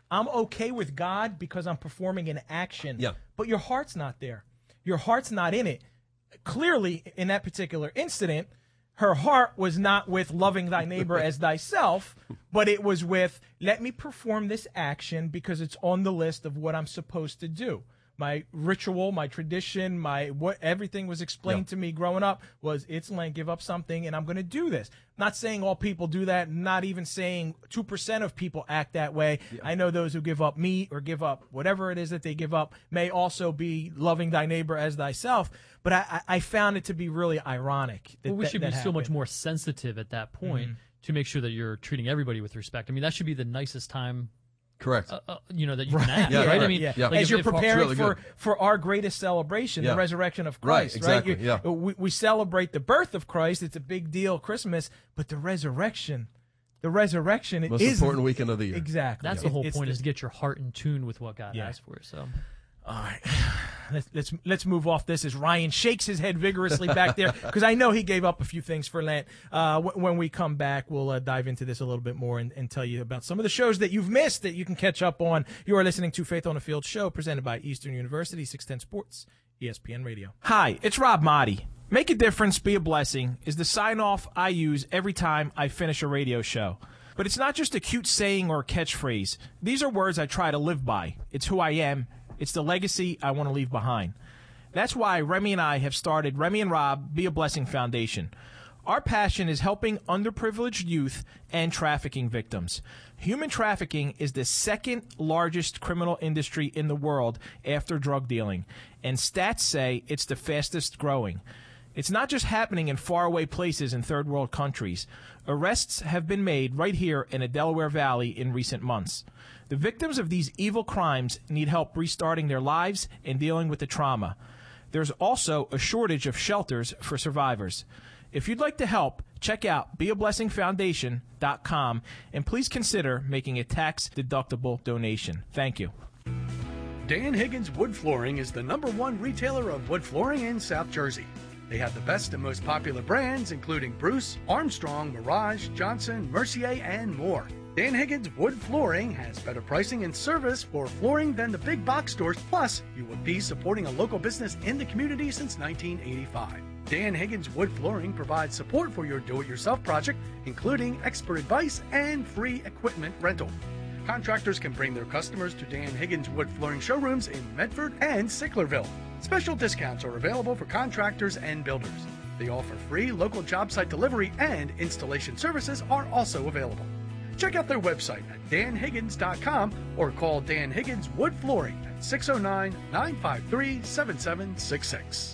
Speaker 1: I'm okay with God because I'm performing an action.
Speaker 4: Yeah.
Speaker 1: But your heart's not there. Your heart's not in it. Clearly, in that particular incident, her heart was not with loving thy neighbor as thyself, but it was with, let me perform this action because it's on the list of what I'm supposed to do. My ritual, my tradition, my what everything was explained
Speaker 4: Yeah.
Speaker 1: to me growing up was it's Lent, give up something, and I'm going to do this. Not saying all people do that, not even saying two percent of people act that way. Yeah. I know those who give up meat or give up whatever it is that they give up may also be loving thy neighbor as thyself. But I, I found it to be really ironic. That,
Speaker 2: well, we
Speaker 1: that,
Speaker 2: should
Speaker 1: that
Speaker 2: be so much
Speaker 1: happened.
Speaker 2: more sensitive at that point
Speaker 1: Mm-hmm.
Speaker 2: to make sure that you're treating everybody with respect. I mean, that should be the nicest time.
Speaker 4: Correct.
Speaker 2: Uh, uh, you know that you can act,
Speaker 4: Yeah,
Speaker 2: right?
Speaker 4: right.
Speaker 2: I mean,
Speaker 1: Yeah.
Speaker 4: Yeah.
Speaker 2: like
Speaker 1: As
Speaker 2: if-
Speaker 1: you're
Speaker 2: if-
Speaker 1: preparing
Speaker 4: really
Speaker 1: for,
Speaker 4: good.
Speaker 1: for our greatest celebration,
Speaker 4: Yeah.
Speaker 1: the resurrection of
Speaker 4: Right,
Speaker 1: Christ,
Speaker 4: exactly,
Speaker 1: You-
Speaker 4: yeah.
Speaker 1: We, we celebrate the birth of Christ. It's a big deal, Christmas, but the resurrection, the resurrection
Speaker 4: Most
Speaker 1: is
Speaker 4: important weekend of the year.
Speaker 1: Exactly.
Speaker 2: That's
Speaker 1: It-
Speaker 2: the whole
Speaker 1: it's
Speaker 2: point:
Speaker 1: the-
Speaker 2: is to get your heart in tune with what God
Speaker 1: Yeah.
Speaker 2: has for you. So,
Speaker 1: All right, let's, let's let's move off this as Ryan shakes his head vigorously back there because I know he gave up a few things for Lent. Uh, w- when we come back, we'll uh, dive into this a little bit more and, and tell you about some of the shows that you've missed that you can catch up on. You are listening to Faith on the Field show presented by Eastern University, six ten Sports, E S P N Radio. Hi, it's Rob Motti. Make a difference, be a blessing is the sign-off I use every time I finish a radio show. But it's not just a cute saying or a catchphrase. These are words I try to live by. It's who I am. It's the legacy I want to leave behind. That's why Remy and I have started Remy and Rob Be a Blessing Foundation. Our passion is helping underprivileged youth and trafficking victims. Human trafficking is the second largest criminal industry in the world after drug dealing, and stats say it's the fastest growing. It's not just happening in faraway places in third world countries. Arrests have been made right here in the Delaware Valley in recent months. The victims of these evil crimes need help restarting their lives and dealing with the trauma. There's also a shortage of shelters for survivors. If you'd like to help, check out be a blessing foundation dot com and please consider making a tax-deductible donation. Thank you.
Speaker 9: Dan Higgins Wood Flooring is the number one retailer of wood flooring in South Jersey. They have the best and most popular brands, including Bruce, Armstrong, Mirage, Johnson, Mercier, and more. Dan Higgins Wood Flooring has better pricing and service for flooring than the big box stores. Plus, you will be supporting a local business in the community since nineteen eighty-five. Dan Higgins Wood Flooring provides support for your do-it-yourself project, including expert advice and free equipment rental. Contractors can bring their customers to Dan Higgins Wood Flooring showrooms in Medford and Sicklerville. Special discounts are available for contractors and builders. They offer free local job site delivery, and installation services are also available. Check out their website at dan higgins dot com or call Dan Higgins Wood Flooring at six oh nine, nine five three, seven seven six six.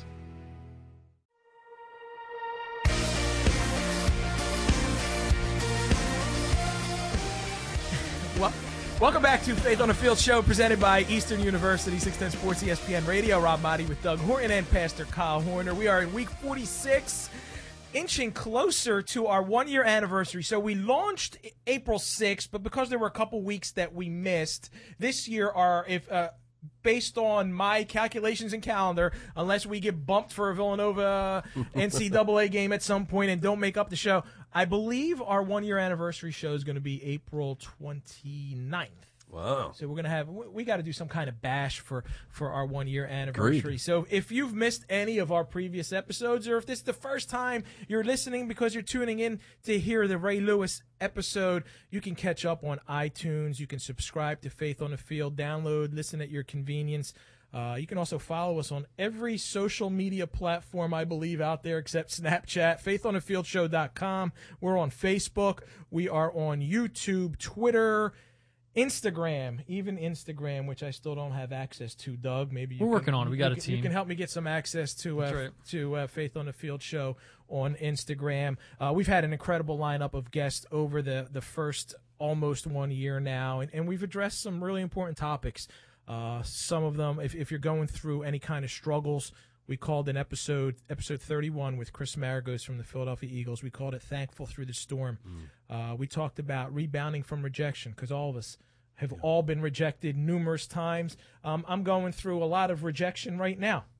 Speaker 1: Well, welcome back to Faith on the Field show presented by Eastern University, six ten Sports, E S P N Radio. Rob Motti with Doug Horton and Pastor Kyle Horner. We are in week forty-six, inching closer to our one-year anniversary. So we launched April sixth, but because there were a couple weeks that we missed, this year our if uh, based on my calculations and calendar, unless we get bumped for a Villanova N C double A game at some point and don't make up the show, I believe our one-year anniversary show is going to be April twenty-ninth.
Speaker 4: Wow.
Speaker 1: So we're going to have, we, we got to do some kind of bash for, for our one-year anniversary.
Speaker 4: Agreed.
Speaker 1: So if you've missed any of our previous episodes, or if this is the first time you're listening because you're tuning in to hear the Ray Lewis episode, you can catch up on iTunes. You can subscribe to Faith on the Field, download, listen at your convenience. Uh, you can also follow us on every social media platform, I believe, out there except Snapchat, faith on the field show dot com. We're on Facebook. We are on YouTube, Twitter, Instagram, even Instagram, which I still don't have access to, Doug. Maybe you
Speaker 2: We're
Speaker 1: can,
Speaker 2: working on it. We got
Speaker 1: you
Speaker 2: a
Speaker 1: can- You
Speaker 2: team.
Speaker 1: can help me get some access to uh,
Speaker 2: That's right.
Speaker 1: to uh, Faith on the Field show on Instagram. Uh, we've had an incredible lineup of guests over the, the first almost one year now, and, and we've addressed some really important topics. Uh, some of them, if, if you're going through any kind of struggles, we called an episode, episode thirty-one with Chris Maragos from the Philadelphia Eagles. We called it Thankful Through the Storm. Mm. Uh, we talked about rebounding from rejection, because all of us have yeah. all been rejected numerous times. Um, I'm going through a lot of rejection right now.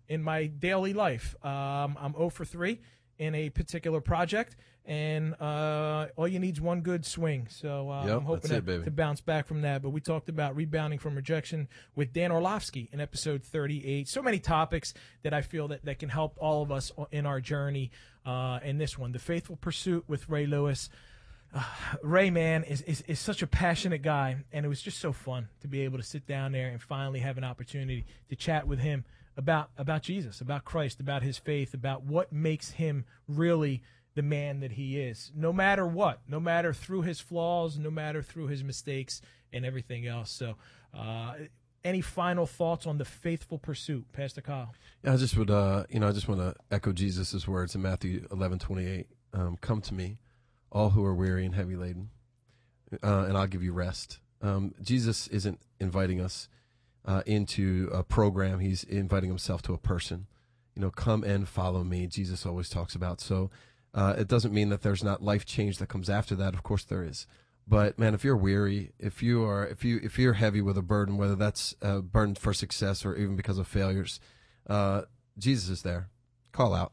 Speaker 1: in my daily life. Um, I'm zero for three in a particular project, and uh, all you need is one good swing. So uh,
Speaker 4: Yep,
Speaker 1: I'm hoping
Speaker 4: that's it,
Speaker 1: to,
Speaker 4: baby.
Speaker 1: to bounce back from that. But we talked about rebounding from rejection with Dan Orlovsky in episode thirty-eight. So many topics that I feel that, that can help all of us in our journey. Uh, and this one, The Faithful Pursuit with Ray Lewis. Uh, Ray, man, is, is is such a passionate guy, and it was just so fun to be able to sit down there and finally have an opportunity to chat with him about about Jesus, about Christ, about his faith, about what makes him really the man that he is, no matter what, no matter through his flaws, no matter through his mistakes and everything else. So uh, any final thoughts on The Faithful Pursuit, Pastor Kyle?
Speaker 4: Yeah, I just would, uh, you know, I just want to echo Jesus' words in Matthew eleven twenty-eight. Um, Come to me, all who are weary and heavy laden, uh, and I'll give you rest. Um, Jesus isn't inviting us uh, into a program. He's inviting himself to a person. You know, come and follow me, Jesus always talks about. So uh, it doesn't mean that there's not life change that comes after that. Of course there is. But man, if you're weary, if you are, if you, if you're heavy with a burden, whether that's a burden for success or even because of failures, uh, Jesus is there. Call out.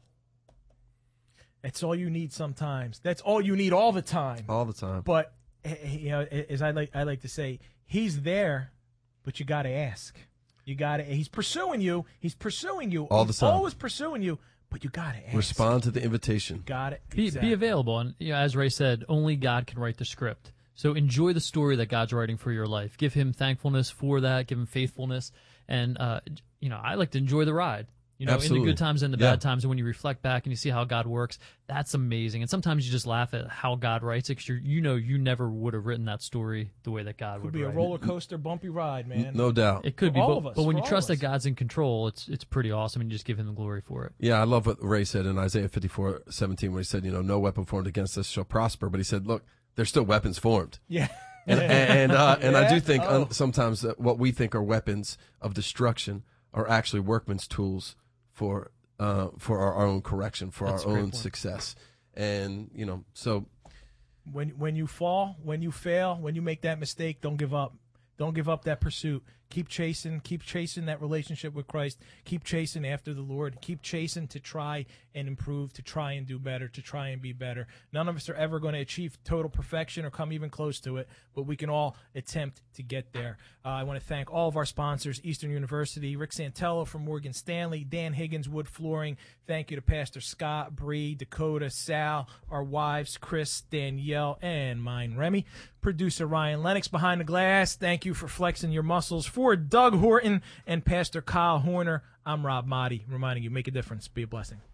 Speaker 1: That's all you need sometimes. That's all you need all the time.
Speaker 4: All the time.
Speaker 1: But you know, as I like, I like to say, he's there, but you got to ask. You got to. He's pursuing you. He's pursuing you
Speaker 4: all the
Speaker 1: he's
Speaker 4: time.
Speaker 1: Always pursuing you, but you got to ask.
Speaker 4: Respond to the invitation.
Speaker 1: Got it.
Speaker 2: Be,
Speaker 1: Exactly.
Speaker 2: be available. And you know, as Ray said, only God can write the script. So enjoy the story that God's writing for your life. Give him thankfulness for that. Give him faithfulness. And, uh, you know, I like to enjoy the ride. You know,
Speaker 4: Absolutely.
Speaker 2: in the good times and the
Speaker 4: Yeah.
Speaker 2: bad times, and when you reflect back and you see how God works, that's amazing. And sometimes you just laugh at how God writes it, because you know you never would have written that story the way that God
Speaker 1: Could
Speaker 2: would
Speaker 1: be a
Speaker 2: write
Speaker 1: roller coaster, bumpy ride, man.
Speaker 4: No doubt.
Speaker 2: it. It could
Speaker 1: For
Speaker 2: be,
Speaker 1: all
Speaker 2: but,
Speaker 1: of us,
Speaker 2: but when
Speaker 1: for
Speaker 2: you
Speaker 1: all
Speaker 2: trust
Speaker 1: of
Speaker 2: that
Speaker 1: us.
Speaker 2: God's in control, it's it's pretty awesome, and you just give him the glory for it.
Speaker 4: Yeah, I love what Ray said in Isaiah fifty-four seventeen, where he said, you know, no weapon formed against us shall prosper. But he said, look, there's still weapons formed.
Speaker 1: Yeah.
Speaker 4: And and uh, and I do
Speaker 1: Yeah?
Speaker 4: think
Speaker 1: Oh.
Speaker 4: uh, sometimes that what we think are weapons of destruction are actually workman's tools for uh, for our, our own correction, for
Speaker 1: That's a
Speaker 4: our
Speaker 1: great
Speaker 4: own
Speaker 1: point.
Speaker 4: success. And you know, so
Speaker 1: When when you fall, when you fail, when you make that mistake, don't give up. Don't give up that pursuit. Keep chasing, keep chasing that relationship with Christ. Keep chasing after the Lord. Keep chasing to try and improve, to try and do better, to try and be better. None of us are ever going to achieve total perfection or come even close to it, but we can all attempt to get there. Uh, I want to thank all of our sponsors, Eastern University, Rick Santello from Morgan Stanley, Dan Higgins, Wood Flooring. Thank you to Pastor Scott, Bree, Dakota, Sal, our wives, Chris, Danielle, and mine, Remy. Producer Ryan Lennox behind the glass. Thank you for flexing your muscles. For Doug Horton and Pastor Kyle Horner, I'm Rob Motti, reminding you, make a difference. Be a blessing.